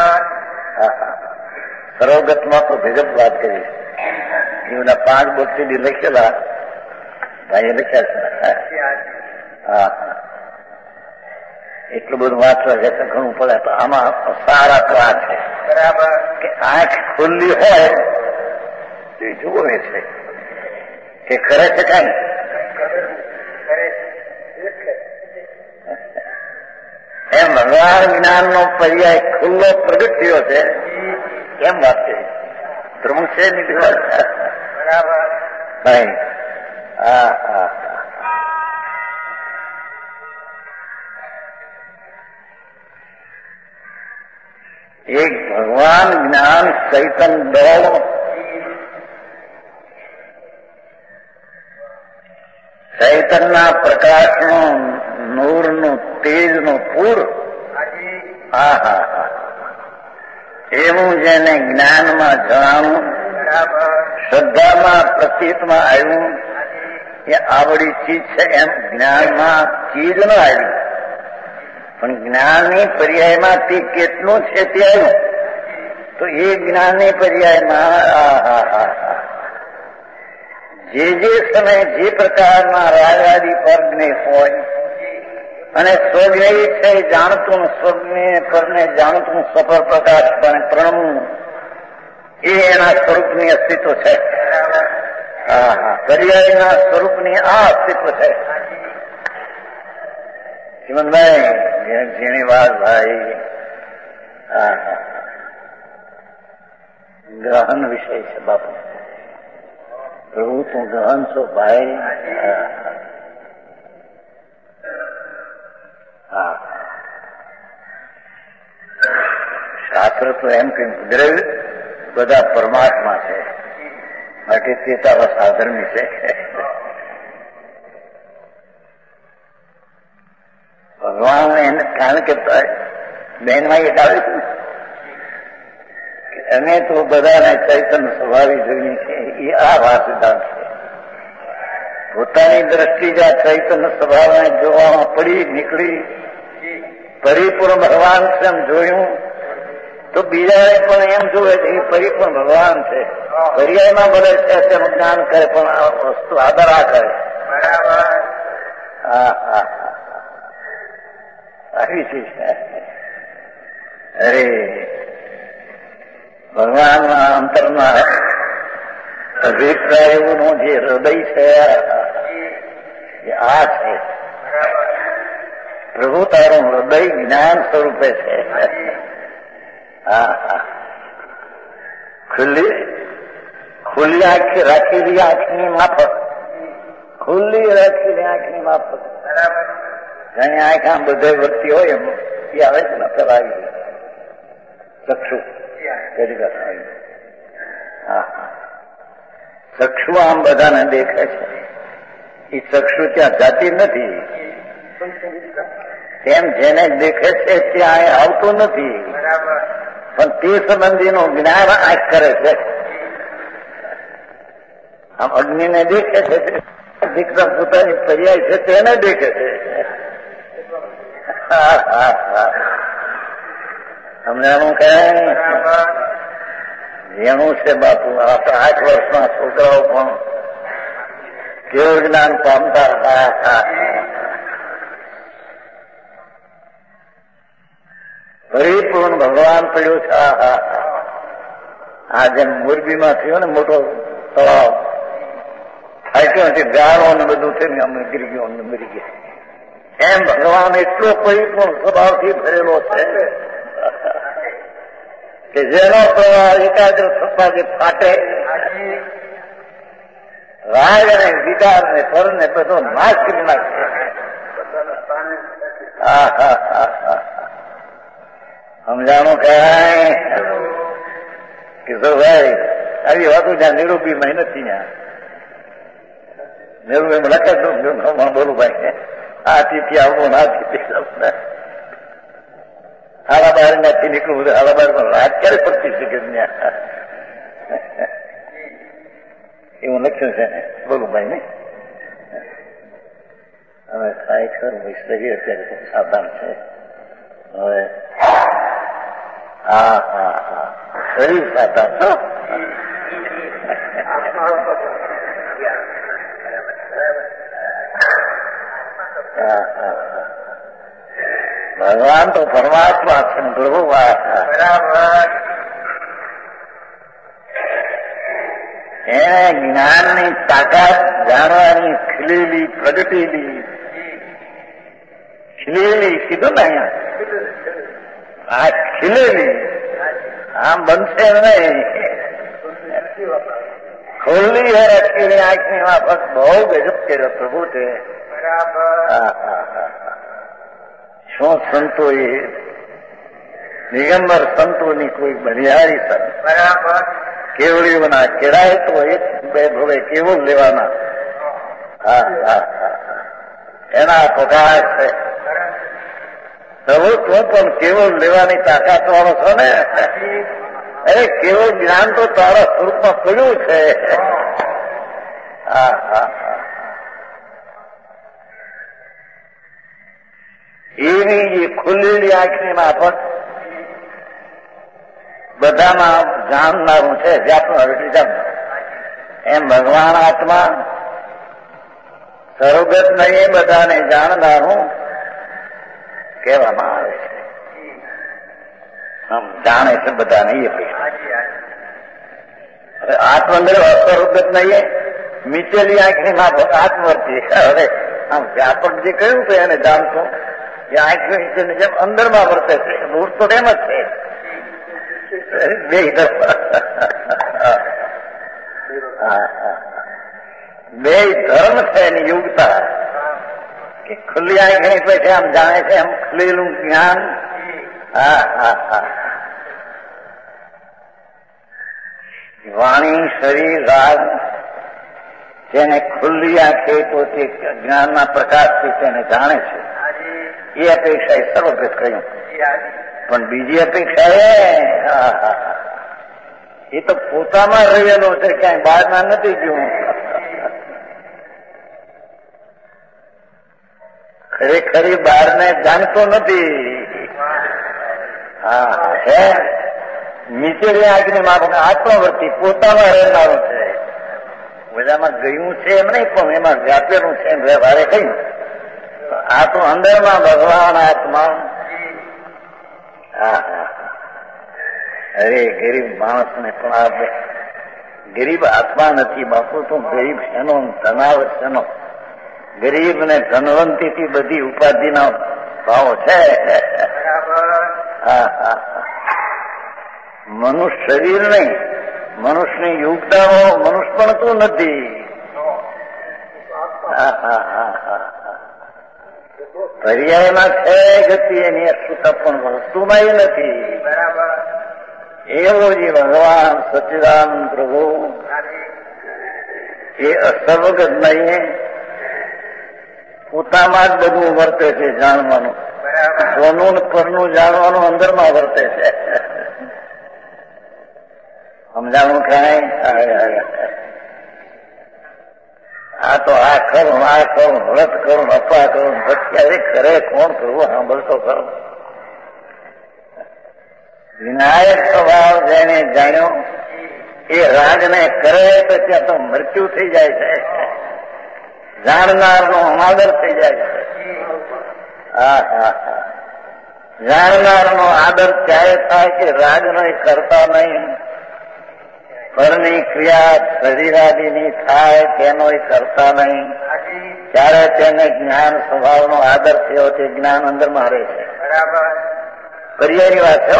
સર્વગતમાં તો ભેગત વાત કરી એના 5 બોક્સી લખેલા ભાઈએ લખ્યા છે. હા, એટલું બધું વાંચવા છે તો ઘણું પડે. તો આમાં સારા તો આ છે બરાબર કે આંખ ખુલ્લી હોય તો જુએ છે કે કરે છે કઈ. એમ ભગવાન જ્ઞાનનો પર્યાય ખુલ્લો પ્રગટ થયો છે. કેમ વાત કરી ધ્રુવ છે નીકળ્યો. બરાબર. નહીં. હા હા. એક ભગવાન જ્ઞાન ચૈતન દળ ચૈતનના પ્રકાશનું નૂરનું તેજનું પૂર. હા હા હા. એવું જેને જ્ઞાનમાં જણાવું, શ્રદ્ધામાં પ્રતીતમાં આવ્યું એ આવડી ચીજ છે. એમ જ્ઞાનમાં ચીજ ન આવી પણ જ્ઞાનની પર્યાયમાં તે કેટલું છે તે આવ્યું. તો એ જ્ઞાનની પર્યાયમાં જે સમય જે પ્રકારના રાજાદી પરને હોય અને સ્વજ્ઞેય છે જાણતું સ્વજ્ઞેય પરને જાણતું સફર પ્રકાશ પણ પ્રણવું એ એના સ્વરૂપની અસ્તિત્વ છે. પર્યાયના સ્વરૂપની આ અસ્તિત્વ છે. ચિમનભાઈ ઝીણીવાલભાઈ ગ્રહણ વિષય છે બાપુ. પ્રભુ તું ગ્રહણ છો ભાઈ. હા, શાસ્ત્ર તો એમ કે દ્રવ્ય બધા પરમાત્મા છે માટે તે તારા સાધર્મી છે. ભગવાન એને કારણ કે બહેનમાં એક આવે છે અમે તો બધાને ચૈતન્ય સ્વભાવી જોઈએ છે. એ આ વાત સિદ્ધાંત છે. પોતાની દ્રષ્ટિ જ આ ચૈતન્ય સ્વભાવને જોવામાં પડી નીકળી પરિપૂર્ણ ભગવાન છે એમ જોયું તો બીજાને પણ એમ જોવે છે એ પરિપૂર્ણ ભગવાન છે. પર્યાયમાં બોલે છે તેનું જ્ઞાન કરે પણ આ વસ્તુ આદર આ કરે. હા હા આવી ચીજ છે. અરે ભગવાનના અંતરના અભિપ્રાયોનું જે હૃદય છે એ આ છે. પ્રભુ તારું હૃદય જ્ઞાન સ્વરૂપે છે. હા હા. ખુલ્લી આંખી રાખેલી આંખની માફક ખુલ્લી રાખેલી આંખની માફક ઘણી આંખ આમ બધે વર્તી હોય એમ એ આવે છે ને ફેલાવી ચક્ષુ ચક્ષુ આમ બધાને દેખે છે. એ ચક્ષુ ત્યાં જાતી નથી. તેમ જેને દેખે છે ત્યાં આવતું નથી પણ તે સંબંધીનું જ્ઞાન આંખ કરે છે. આમ અગ્નિને દેખે છે દીકરા પોતાની પર્યાય છે તેને દેખે છે. સમજાણું કઈ જેનું છે બાપુ. આપણા 8 વર્ષના છોકરાઓ પણ કેવું જ્ઞાન પામતા. પરિપૂર્ણ ભગવાન પડ્યું છે. આ જેમ મોરબીમાં થયો ને મોટો તળાવ ફાટ્યો નથી ગાળો ને બધું થઈને અમને ગીરી ગયો અમને મરી ગયા. એમ ભગવાન એટલો પરિપૂર્ણ સ્વભાવથી ભરેલો છે કે જેનો પ્રવાહ એકાગ્ર થતા જે ફાટે રાગ અને વિકાર ને પર ને બધો નાશ કરી નાખે. સમજાણું કઈ કિશોરભાઈ આવી વાતો જ્યાં નિરૂપીમાં નથી. ત્યાં નિરૂપી લખે છું બોલું ભાઈ આ તિથિ આવું ના તિથિ હાલાબાર નથી નીકળવું બધું. હાલાબાર પણ રાત ક્યારે પડતી શકે એવું લખ્યું છે ને બોલું ભાઈ ને. હવે ખરેખર શરીર અત્યારે સાવધાન છે. હવે હા હા હા શરીર સાતા છો. ભગવાન તો પરમાત્મા છે ને પ્રભુ બરાબર. એને જ્ઞાનની તાકાત જાણવાની ખીલેલી પ્રગટેલી ખીલેલી કીધું ને અહીંયા આ ખીલેલી આમ બનશે નહીં. ખોલી હે રખીની આંખની માફક બહુ ગજબ કર્યો પ્રભુ તે. શું સંતો એ દિગંબર સંતોની કોઈ બલિહારી સંત બરાબર. કેવડીઓના કેળાય તો એક બે ભવે કેવળ લેવાના. હા હા હા એના પગાર છે પ્રભુ. તું પણ કેવળ લેવાની તાકાત વાળો છો ને. અરે કેવળ જ્ઞાન તો તારા સ્વરૂપમાં પડ્યું છે. હા હા હા એવી એ ખુલ્લેલી આંખની માફક બધામાં જાણનારું છે. વ્યાપક એમ ભગવાન આત્મા સર્વગત નહીં બધાને જાણનારું કહેવામાં આવે છે. આમ જાણે છે બધાને એ આત્મંદર સ્વરૂપગત નહીં મીચેલી આંખની માફક આત્મવર્તી. હવે આમ વ્યાપક જે કહ્યું તો એને જાણતો એ આંખની નીચેની જેમ અંદરમાં વર્તે છે. દૂર તો એમ જ છે બે ધર્મ છે એની યોગતા કે ખુલ્લી આંખની પછી આમ જાણે છે એમ ખુલેલું જ્ઞાન. હા હા હા વાણી શરીર રાગ તેને ખુલ્લી આંખે પોતે જ્ઞાનના પ્રકાશથી તેને જાણે છે. એ અપેક્ષા એ સર્વગત કહ્યું. પણ બીજી અપેક્ષા એ તો પોતામાં રહેલો છે, ક્યાંય બહારના નથી ગયું. ખરેખરી બહારને જાણતો નથી. હા છે નીચેની આંખની માફક આત્મવર્તી પોતામાં રહેનારું છે. બધામાં ગયું છે એમ નહીં પણ એમાં વ્યાપેલું છે એમ વ્યવહારે કહ્યું. આ તો અંદરમાં ભગવાન આત્મા. હા હા અરે ગરીબ માણસને પણ આપણે ગરીબ આત્મા નથી બાપુ. તો ગરીબ શેનો ધનાવ શેનો. ગરીબ ને ધનવંતીથી બધી ઉપાધિના ભાવ છે. હા હા મનુષ્ય શરીર નહીં મનુષ્યની યોગતાઓ મનુષ્ય પણ તો નથી. હા હા હા હા પર્યાયમાં છે ગતિ એની અશુતા પણ વસ્તુમાં એ નથી. એવો જે ભગવાન સચ્ચિદાનંદ પ્રભુ એ અસર્વગત નહીં પોતામાં જ બધું વર્તે છે જાણવાનું. સોનું પરનું જાણવાનું અંદરમાં વર્તે છે. સમજાણું કાંઈ આ તો આ કરું વ્રત કરું અપા કરું ભક્તિ કરે કોણ કરવું સાંભળતો ખરો. વિનાયક સ્વભાવ જેને જાણ્યો એ રાજને કરે તો ત્યાં તો મૃત્યુ થઈ જાય છે. જાણનારનો અનાદર થઈ જાય છે. હા હા હા જાણનારનો આદર ત્યારે થાય કે રાજનો કરતા નહીં. પરની ક્રિયા શરીરાદીની થાય તેનો કરતા નહીં. ત્યારે તેને જ્ઞાન સ્વભાવનો આદર થયો તે જ્ઞાન અંદરમાં રહે છે. પર્યાયની વાત છે.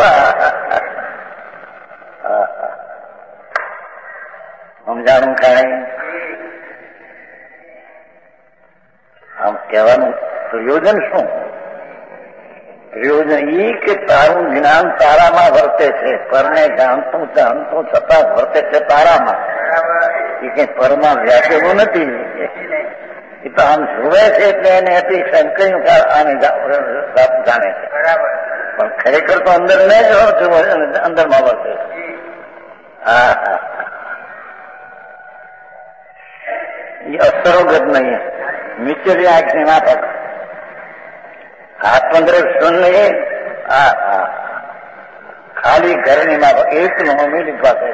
સમજાણું કાંઈ આમ કહેવાનું પ્રયોજન શું? પ્રયોજન એ કે તારું જ્ઞાન તારામાં વર્તે છે. પરને જાણતું છતાં વર્તે છે તારામાં. એ કઈ પરમાં વ્યાપેલું નથી. એ તો આમ જોવે છે એટલે એને અપેક્ષા કહ્યું કે આને જાણે છે. પણ ખરેખર તો અંદર ને જ અંદરમાં વર્તે છે. હા હા એ અસરોગત નહીં નીચેની આંખની માફક આત્મદ્રવ શૂન્ય હા હા, ખાલી ઘરની માં એકનું અમીની પાસે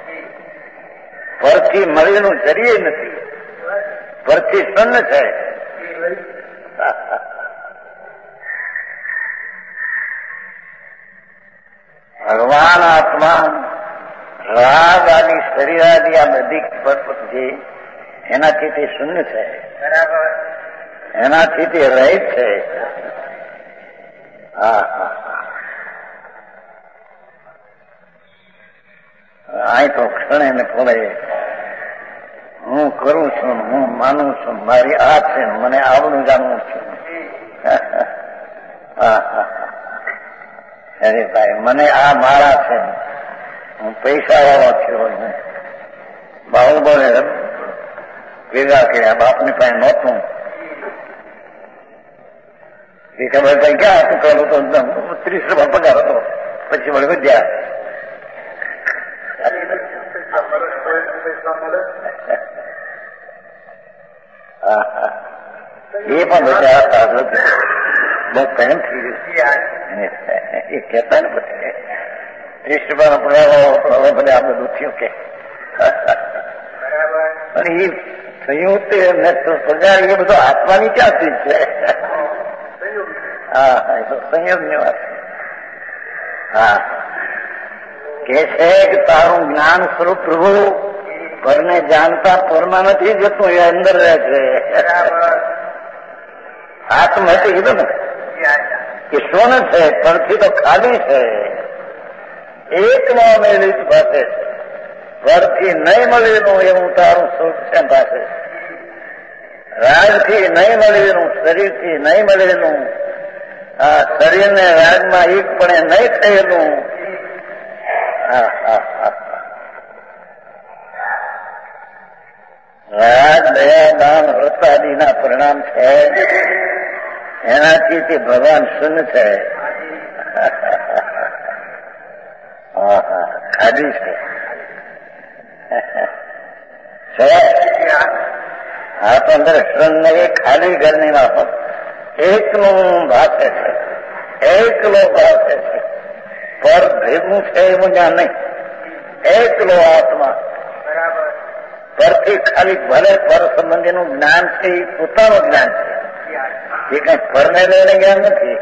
પરથી મળેલું જરીએ નથી, પરથી સન્ન છે. ભગવાન આત્મા રાગ આદિ શરીર આદિ આ બધી જે એનાથી તે શૂન્ય છે, બરાબર, એનાથી તે રહિત છે. હા હા, અહીં તો ક્ષણે ને પડે હું કરું છું, હું માનું છું, મારી આ છે, મને આવડું જાણવું છું. અરે ભાઈ, મને આ મારા છે, હું પૈસા વાળો થયો, હું બાહુબળે ભેગા કર્યા, બાપની પાસે નહોતું. એ ખબર કઈ ક્યાં હતું, પેલું તો 30 રૂપિયા પગાર હતો, પછી વળી વધ્યા. એ પણ બધા બહુ પ્રેમ થઈ ગયું. એ કહેતા ને પછી 30 રૂપિયાનો પગાર હવે ભલે આપણે દુખ્યું કે, પણ એ થયું તે પગાર એ બધો આત્માની ક્યાં ચીજ છે. હા, એ તો સંયોગની વાત. હા, કે છે કે તારું જ્ઞાન સ્વરૂપ પ્રભુ પરને જાણતા પરમાં નથી જતું, એ અંદર રહે છે. આત્મ હતી કીધું ને કે સોન છે, પરથી તો ખાલી છે. એકમાં મેળવી પાસે પરથી નહીં મળેલું એવું તારું સ્વરૂપ છે પાસે. રાજથી નહીં મળેલું, શરીરથી નહીં મળેલું, આ શરીરને રાજમાં એકપણે નહીં થયેલું. રાગ, દયા, દાન, વ્રતાદિના પરિણામ છે, એનાથી તે ભગવાન શૂન્ય છે. ખાધી છે. આ તો અંદર શ્રમ એ ખાલી ઘરની માફક એકનું ભાષે છે, એકલો ભાષે છે. પર ભેગું છે એવું જ્ઞાન નહીં, એકલો આત્મા. પરથી ખાલી ભલે પર સંબંધીનું જ્ઞાન છે, એ પોતાનું જ્ઞાન છે, એ કઈ પરને લઈને જ્ઞાન નથી.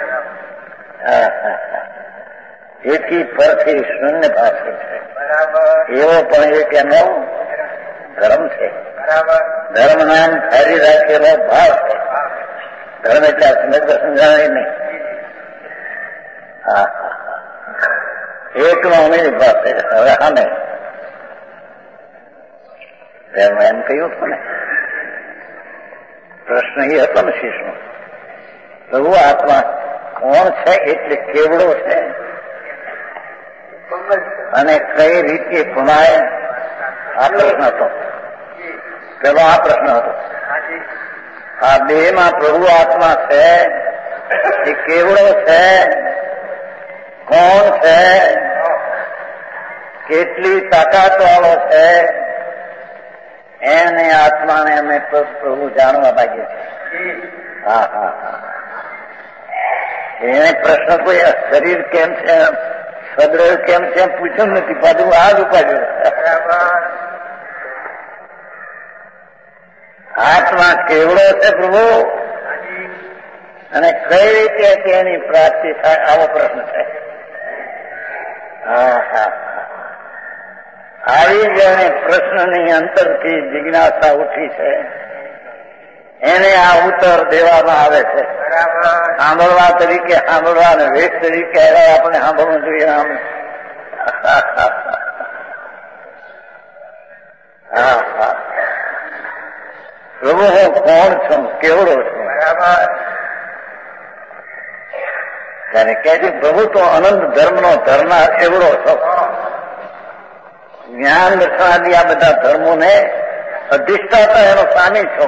એથી પરથી શૂન્ય ભાષે છે. એવો પણ એક એનો ધર્મ છે. ધર્મ નામ ધારી રાખેલો ભાવ છે. ધર્મ એટલે સમજ સમજાય નહીં. એકનો અમીર પાસે હવે સામે એમ કહ્યું હતું ને, પ્રશ્ન એ હતો ને શીશનો, પ્રભુ આત્મા કોણ છે, એટલે કેવડો છે અને કઈ રીતે પુનાય? આ પ્રશ્ન હતો, પેલો આ પ્રશ્ન હતો. આ દેહ માં પ્રભુ આત્મા છે, એ કેવડો છે, કોણ છે, કેટલી તાકાત વાળો છે, એને આત્માને અમે પ્રભુ જાણવા માંગીએ છીએ. હા હા હા, એને પ્રશ્ન કોઈ શરીર કેમ છે, સદ્રવ કેમ છે એમ પૂછ્યું નથી, પાછું આ જ ઉપાડ્યું. આત્મા કેવડો છે પ્રભુ અને કઈ રીતે તેની પ્રાપ્તિ થાય, આવો પ્રશ્ન છે. હા હા, આવી જેને પ્રશ્નની અંતરથી જિજ્ઞાસા ઉઠી છે, એને આ ઉત્તર દેવામાં આવે છે. સાંભળવા તરીકે સાંભળવા અને વેશ તરીકે આપણે સાંભળવું જોઈએ. આમ હા હા, પ્રભુ હું કોણ છું, કેવડો છું. ત્યારે કહે છે પ્રભુ તો અનંત ધર્મનો ધરનાર એવડો છો. જ્ઞાન દર્શનાદી આ બધા ધર્મોને અધિષ્ઠાતા એનો સ્વામી છો,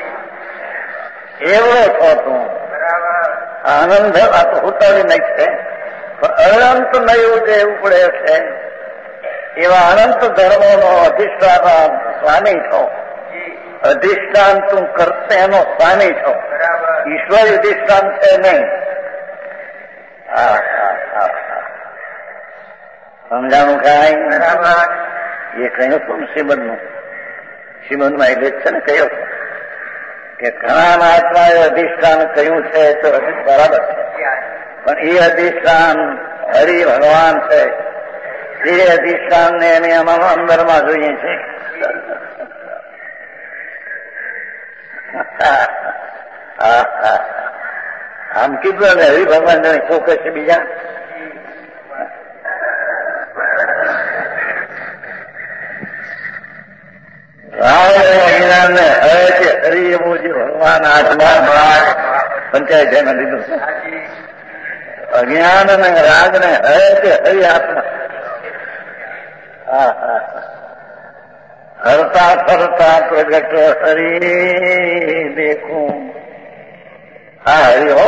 એવડો છો તું. આનંદ આ તો ઉતારી નહીં છે, પણ અનંત નયું જે એવું પડે છે એવા અનંત ધર્મોનો અધિષ્ઠાતા સ્વામી છો. અધિષ્ઠાન તું કરતે એનો સ્વામી છો. ઈશ્વર અધિષ્ઠાન છે નહીં. સમજાણું કાંઈ? બરાબર. એ કહ્યું હતું ને શ્રીમદનું. શ્રીમદમાં એટલે જ છે ને કહ્યું કે ઘણા મહાત્માએ અધિષ્ઠાન કહ્યું છે તો બરાબર છે, પણ એ અધિષ્ઠાન હરિ ભગવાન છે. એ અધિષ્ઠાનને એને અમારા અંદરમાં જોઈએ છે. આમ કીધું ને હરિ ભગવાન ચોક્કસ છે બીજા. જ્ઞાનને હરે છે હરિ એવું જે ભગવાન આત્મા પંચાયત એમાં લીધું. અજ્ઞાન અને રાગ ને હરે છે હરિ આત્મા. હરતા ફરતા પ્રગટ હરી દેખું. હા હરિ હો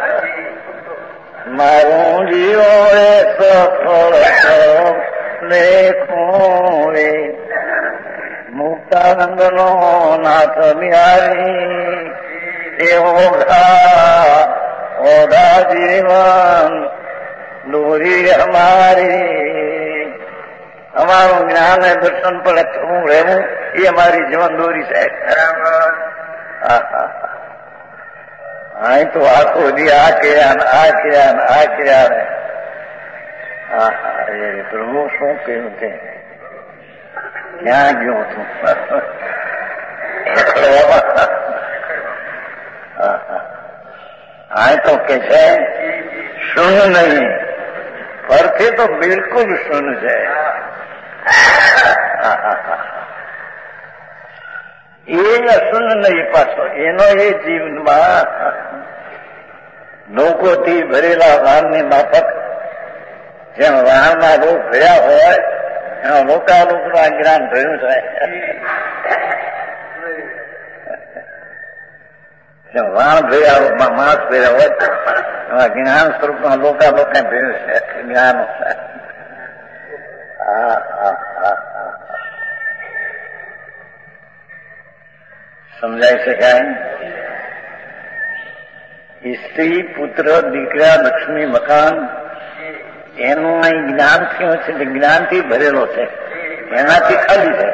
મારું જીવો એ સફળ દેખું રે મુક્તાનંદ નો નાથ બિહારી એવો ઓઢા જીવન દોરી અમારી. અમારું જ્ઞાન ને દર્શન પડે થવું રહેવું એ અમારી જીવન દોરી છે. અહીં તો આખો દી આ કર્યા ને આ કર્યા ને આ કર્યા ને. એ પ્રભુ શું કહ્યું છે? ક્યાં ગયો છું? અહીં તો કે છે શૂન્ય નહીં, પરથી તો બિલકુલ શૂન્ય છે. એ અશુન્ય નહીં પાછો. એનો એ જીવનમાં લોકોથી ભરેલા વાહનની માફક જેમ વાહનમાં લોક ભર્યા હોય એનો લોકાલોકનું જ્ઞાન ભર્યું છે. જેમ વાહન ભર્યા માણસ ભર્યા હોય એમાં જ્ઞાન સ્વરૂપમાં લોકાલોકને ભર્યું છે જ્ઞાન. સમજાય શકાય? સ્ત્રી પુત્ર દીકરા લક્ષ્મી મકાન એનું અહીં જ્ઞાન થયું છે, જ્ઞાનથી ભરેલો છે, એનાથી ખાલી છે.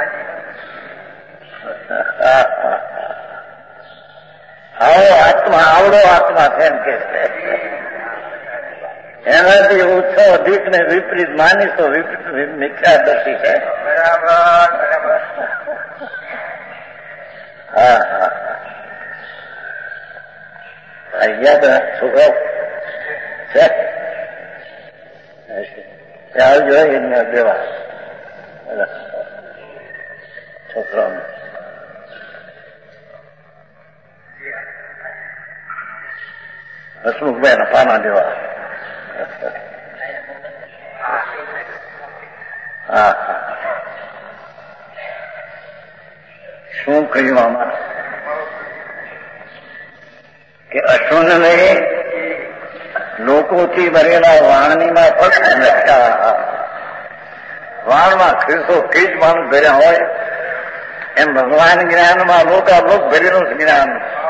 આવો આત્મા આવડો આત્મા છે એમ કે છે. એનાથી ઓછો અધિક ને વિપરીત માનીશ તો મિથ્યાદર્શી છે. યાદ છોકરો છે ચાલ જોઈએ એમને દેવા છોકરાઓને. હસમુખભાઈ પાના દેવા. શું કહ્યું આમાં કે અશુન્ય નહીં લોકોથી ભરેલા વાણનીમાં ફક્ત વાણમાં ખીસો ખીજ માણસ ભર્યા હોય એમ ભગવાન જ્ઞાનમાં લોકાલોક ભરેલું જ્ઞાન.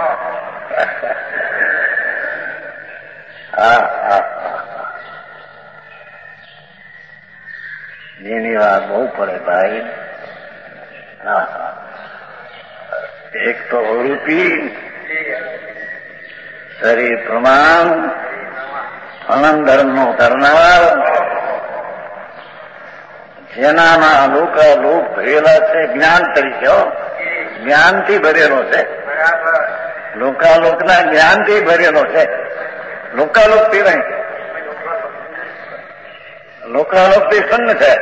જેની વાત બહુ પડે ભાઈ. એક તો રૂપી શરીર પ્રમાણ અનંત ધર્મનો કરનાર જેનામાં લોકાલોક ભરેલા છે જ્ઞાન તરીકે. જ્ઞાનથી ભરેલો છે, લોકાલોકના જ્ઞાનથી ભરેલો છે. લોકાલોકથી નહીં, લોકાલોકથી શૂન્ય છે.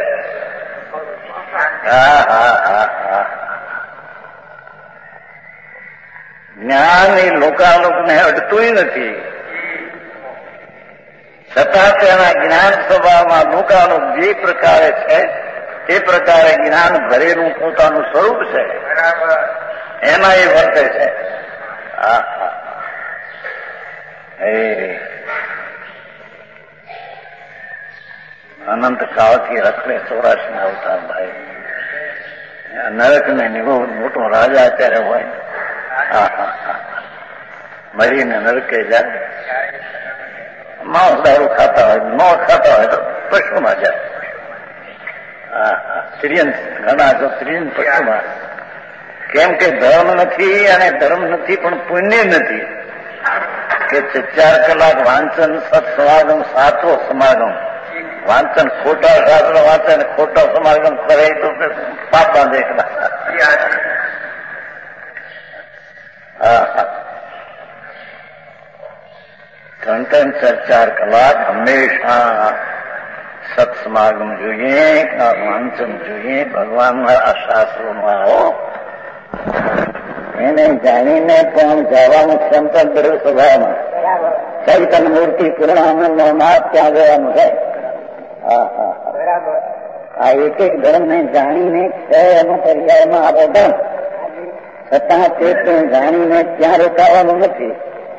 જ્ઞાન એ લોકાલોકને અડતું નથી, છતાં તેના જ્ઞાન સ્વભાવમાં લોકાલોક જે પ્રકારે છે તે પ્રકારે જ્ઞાન ભરેલું પોતાનું સ્વરૂપ છે એમાં એ વર્તે છે. અનંત કાળથી રખડે સૌરાષ્ટ્રના અવતાર ભાઈ. નરક ને નિવો મોટો રાજા અત્યારે હોય, મરીને નરકે જાય. માંસ દારૂ ખાતા હોય, ન ખાતા હોય તો પશુમાં જાય. સ્ત્રીન ઘણા જો સ્ત્રીન પશુમાં. કેમ કે ધર્મ નથી અને ધર્મ નથી પણ પુણ્ય નથી કે 4 કલાક વાંચન, સત્સમાગમ, સાચો સમાગમ. વાંચન ખોટા શાસ્ત્ર વાંચે ને ખોટા સમાગમ કરે તો પાપ બાંધે. ત્રણ 4 કલાક હંમેશા સત્સમાગમ જોઈએ, વાંચન જોઈએ, ભગવાનના આ શાસ્ત્રોમાં આવો. એને જાણીને પણ જવાનું સંતંત્ર સભામાં ચૈતન્ય મૂર્તિ પૂર્ણાનંદ નાથ ત્યાં જવાનું છે. આ એક ધર્મને જાણીને છે એનો પર્યાયમાં આ બધા છતાં તે જાણીને ત્યાં રોકાવાનું નથી.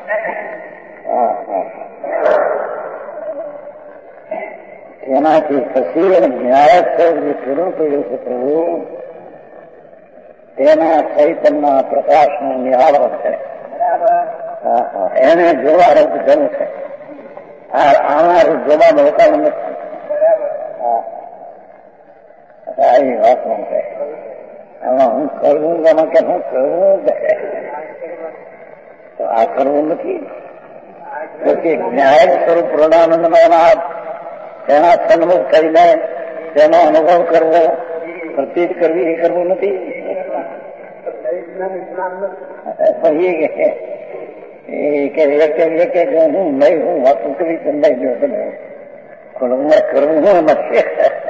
તેનાથી ખસી અને ન્યાયક જે પૂરું કર્યું છે પ્રભુ તેના ચૈતન્યના પ્રકાશનું નિહાળન છે. એને જોવા રસ ગયું છે. આમાં જોવા રોકાવું નથી. આવી વાત છે. આમાં હું કરવું ગમે કે હું કરવું તો આ કરવું નથી. ન્યાયક સ્વરૂપ પૂર્ણાનંદનો નાથ તેના સન્મુખ થઈને તેનો અનુભવ કરવો, પ્રતીત કરવી એ કરવું નથી. હું નહીં હું વાતું કરી નહીં ગયો તમે કરવું નથી.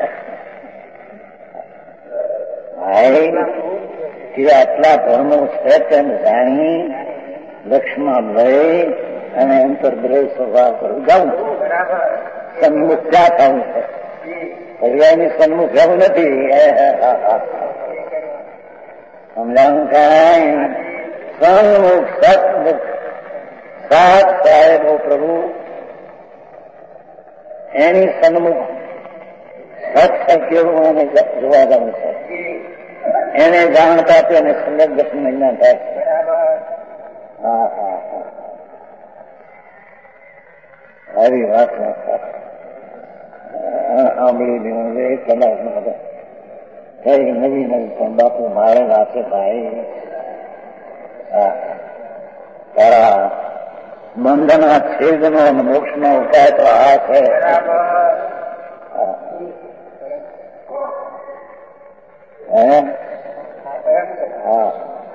આટલા ધર્મો છે તેમ જાણી લક્ષ્મણ લઈ અને અંતર્દ્રય સ્વભાવ કરવું જાઉં સન્મુખ ક્યાં થવું છે. પર્યાયની સન્મુખ જવું નથી. સમજાવું કાંઈ સન્મુખ સતમુખ સાત સાહેબો પ્રભુ એની સન્મુખ સત્સંગ કેવું એને જોવા જવું છે. એને જાણતા તેને સંગત દર્શન જ્ઞાન થાય છે. આવી વાત સાંભળી એક કલાકમાં હતા કઈ નવી નવી પણ બાપુ મારેલા છે ભાઈ. તારા બંધના છેદનો અને મોક્ષનો ઉપાય તો આ છે. હા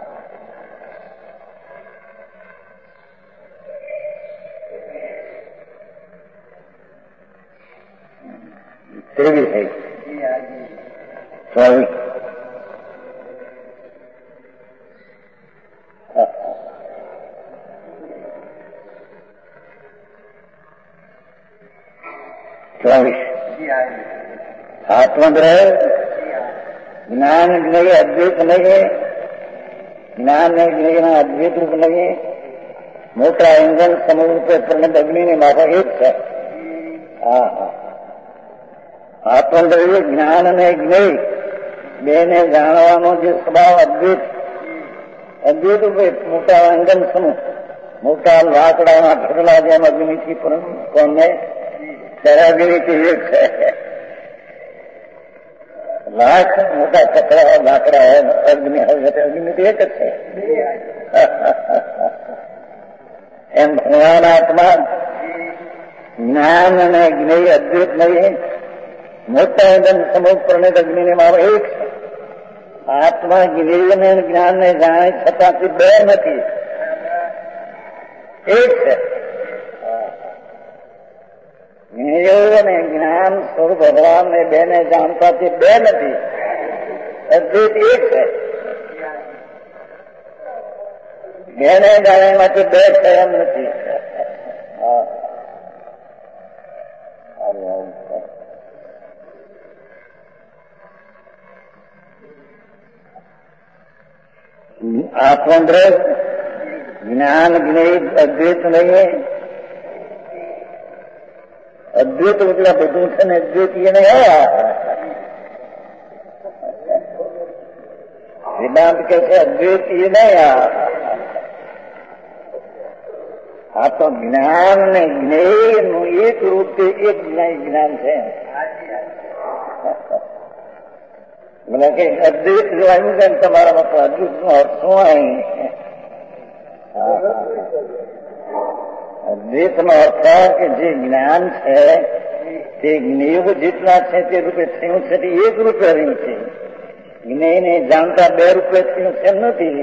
ત્રેવી થઈ 24 આત્મદ્ર જ્ઞાન જ્ઞેય અદ્વૈત લઈએ, જ્ઞાન ને જ્ઞેયના અદ્વૈત રૂપ લઈએ. મોટા ઇંધન સમૂહ રૂપે પરિણત અગ્નિની માફક એક છે. આત્મદ્રવ્ય જ્ઞાન અને જ્ઞેય બેને જાણવાનો જે સ્વભાવ અદ્વૈત રૂપે મોટા અંગન સમૂહ મોટા લાકડાના ઢગલા જેમ અગ્નિથી કોને ચરાગીરીથી એક છે. લાખ મોટા ચકડા લાકડા અગ્નિ અગ્નિથી એક જ છે. એમ ભગવાન આત્મા જ્ઞાન અને જ્ઞેય અદ્વૈત નહીં મોટા ઇંધન સમૂહ પરિણત અગ્નિને મારો એક છે. આત્મા જ્ઞેય અને જ્ઞાનને જાણે છતાંથી બે નથી, એક છે. જ્ઞેય અને જ્ઞાન સ્વરૂપ ભગવાનને બેને જાણતાથી બે નથી, અદ્વૈત એક છે. બેને જાણવાથી બે છે એમ નથી. આત્મદ્રવ જ્ઞાન જ્ઞેય અદ્વૈત નહીં. અદ્વૈત એટલે બધું છે ને અદ્વૈતીય નહીં. વેદાંત કે છે અદ્વૈતીય નહીં. તો જ્ઞાન ને જ્ઞેયનું એક રૂપે એક જ્ઞાન છે. મને કઈ અદ્વૈત જોવાનું છે ને તમારામાં તો અદ્વૈત નો અર્થ શું અહીં? અદ્વૈત નો અર્થ કે જે જ્ઞાન છે તે જ્ઞેય જેટલા છે તે રૂપે થયું છે તે એક રૂપે રહ્યું છે. જ્ઞેયને જાણતા બે રૂપે થયું છે નથી.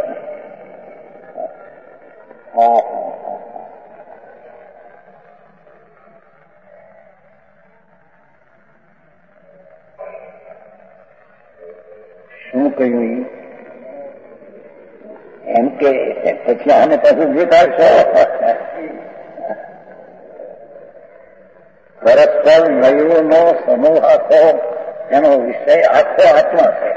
શું કહ્યું એમ કે પછી આને પાછું દેખાડશો. પરસ્પર નયુનો સમૂહ આખો એનો વિષય આખો આત્મા છે.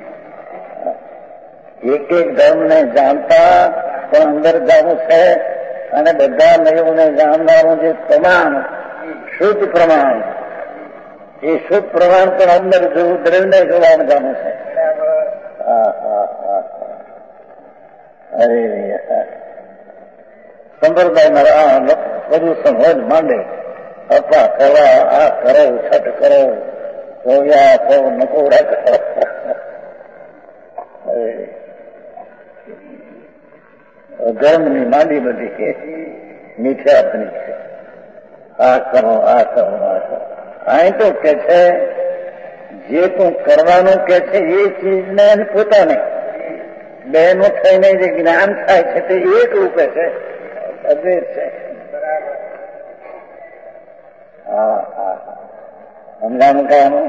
એક એક ધર્મને જાણતા પણ અંદર જવું છે અને બધા નયુને જાણનારું જે પ્રમાણ શુદ્ધ પ્રમાણ એ શુદ્ધ પ્રમાણ પણ અંદર જોવું દ્રવ્યને જોવાનું જાણવું છે. અરે સંપ્રદાયમાં બધું સમજ માંડે અપા કરવા આ કરો છઠ કરો સોયા કરો નકોડા કરો. ધર્મની માંડી બધી મીઠાપની છે. આ કરો આ કરો આ કરો. અહીં તો કે છે જે તું કરવાનું કે છે એ ચીજને પોતાને બેનું થઈને જે જ્ઞાન થાય છે તે એક રૂપે છે, અદ્વૈત છે. સમજાણું કહેવાનું.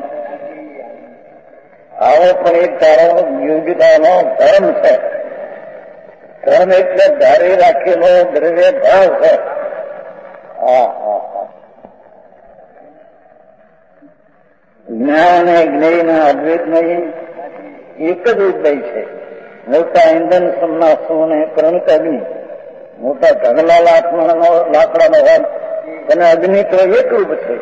આવો પણ એક તારો યોગ્યતાનો ધર્મ છે. ધર્મ એટલે ધારી રાખેલો દ્રવ્ય ભાવ છે. જ્ઞાન અને જ્ઞેયના અદ્વૈત નહીં એક જ ઉદય છે. મોટા ઇંધન સમાસો ને કરંત અગ્નિ, મોટા ઢગલા લાકડાનો હોય અને અગ્નિ તો એકરૂપ છે.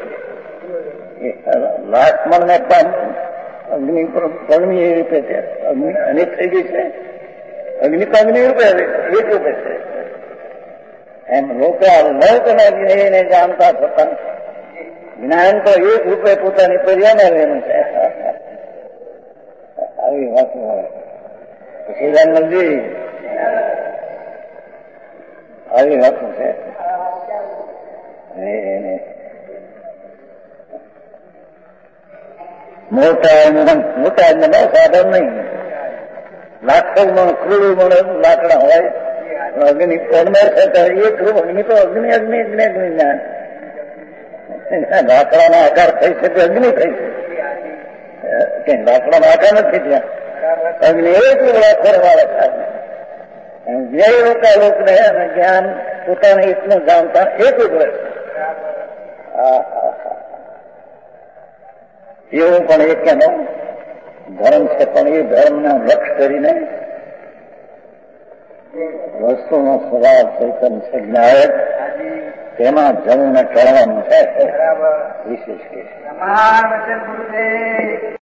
લાખમણ ને પણ અગ્નિ પરમી એ રીતે છે. અગ્નિ અનેક થઈ ગઈ છે. અગ્નિ તો અગ્નિ રૂપે એક રૂપે છે. એમ લોકો લોક અને જ્ઞેયને જાણતા થતા જ્ઞાન તો એક રૂપે પોતાની પર્યાને રહેલું છે. આવી વાત હોય શ્રીરામજી આવી વાત છે. મોટા સાધન નહીં. લાખો લાકડા હોય અગ્નિ પડનાર છે એક રૂપ અગ્નિ તો અગ્નિ અગ્નિ અગ્નિ અગ્નિ જ્ઞાન. લાકડાના આકાર થઈ શકે અગ્નિ થઈ શકે. લાકડાના આકાર નથી ત્યાં અગ્નિ એક ફરવાળા સાધન. જે લોકો લોકને અને જ્ઞાન પોતાને એટલું જાણતા એક ઉભરે છે. એવું પણ એક એનો ધર્મ છે. પણ એ ધર્મના લક્ષ કરીને વસ્તુનો સ્વભાવ ચૈતન છે જ્ઞાયક તેમાં જવું ને ટળવાનું છે વિશેષ કે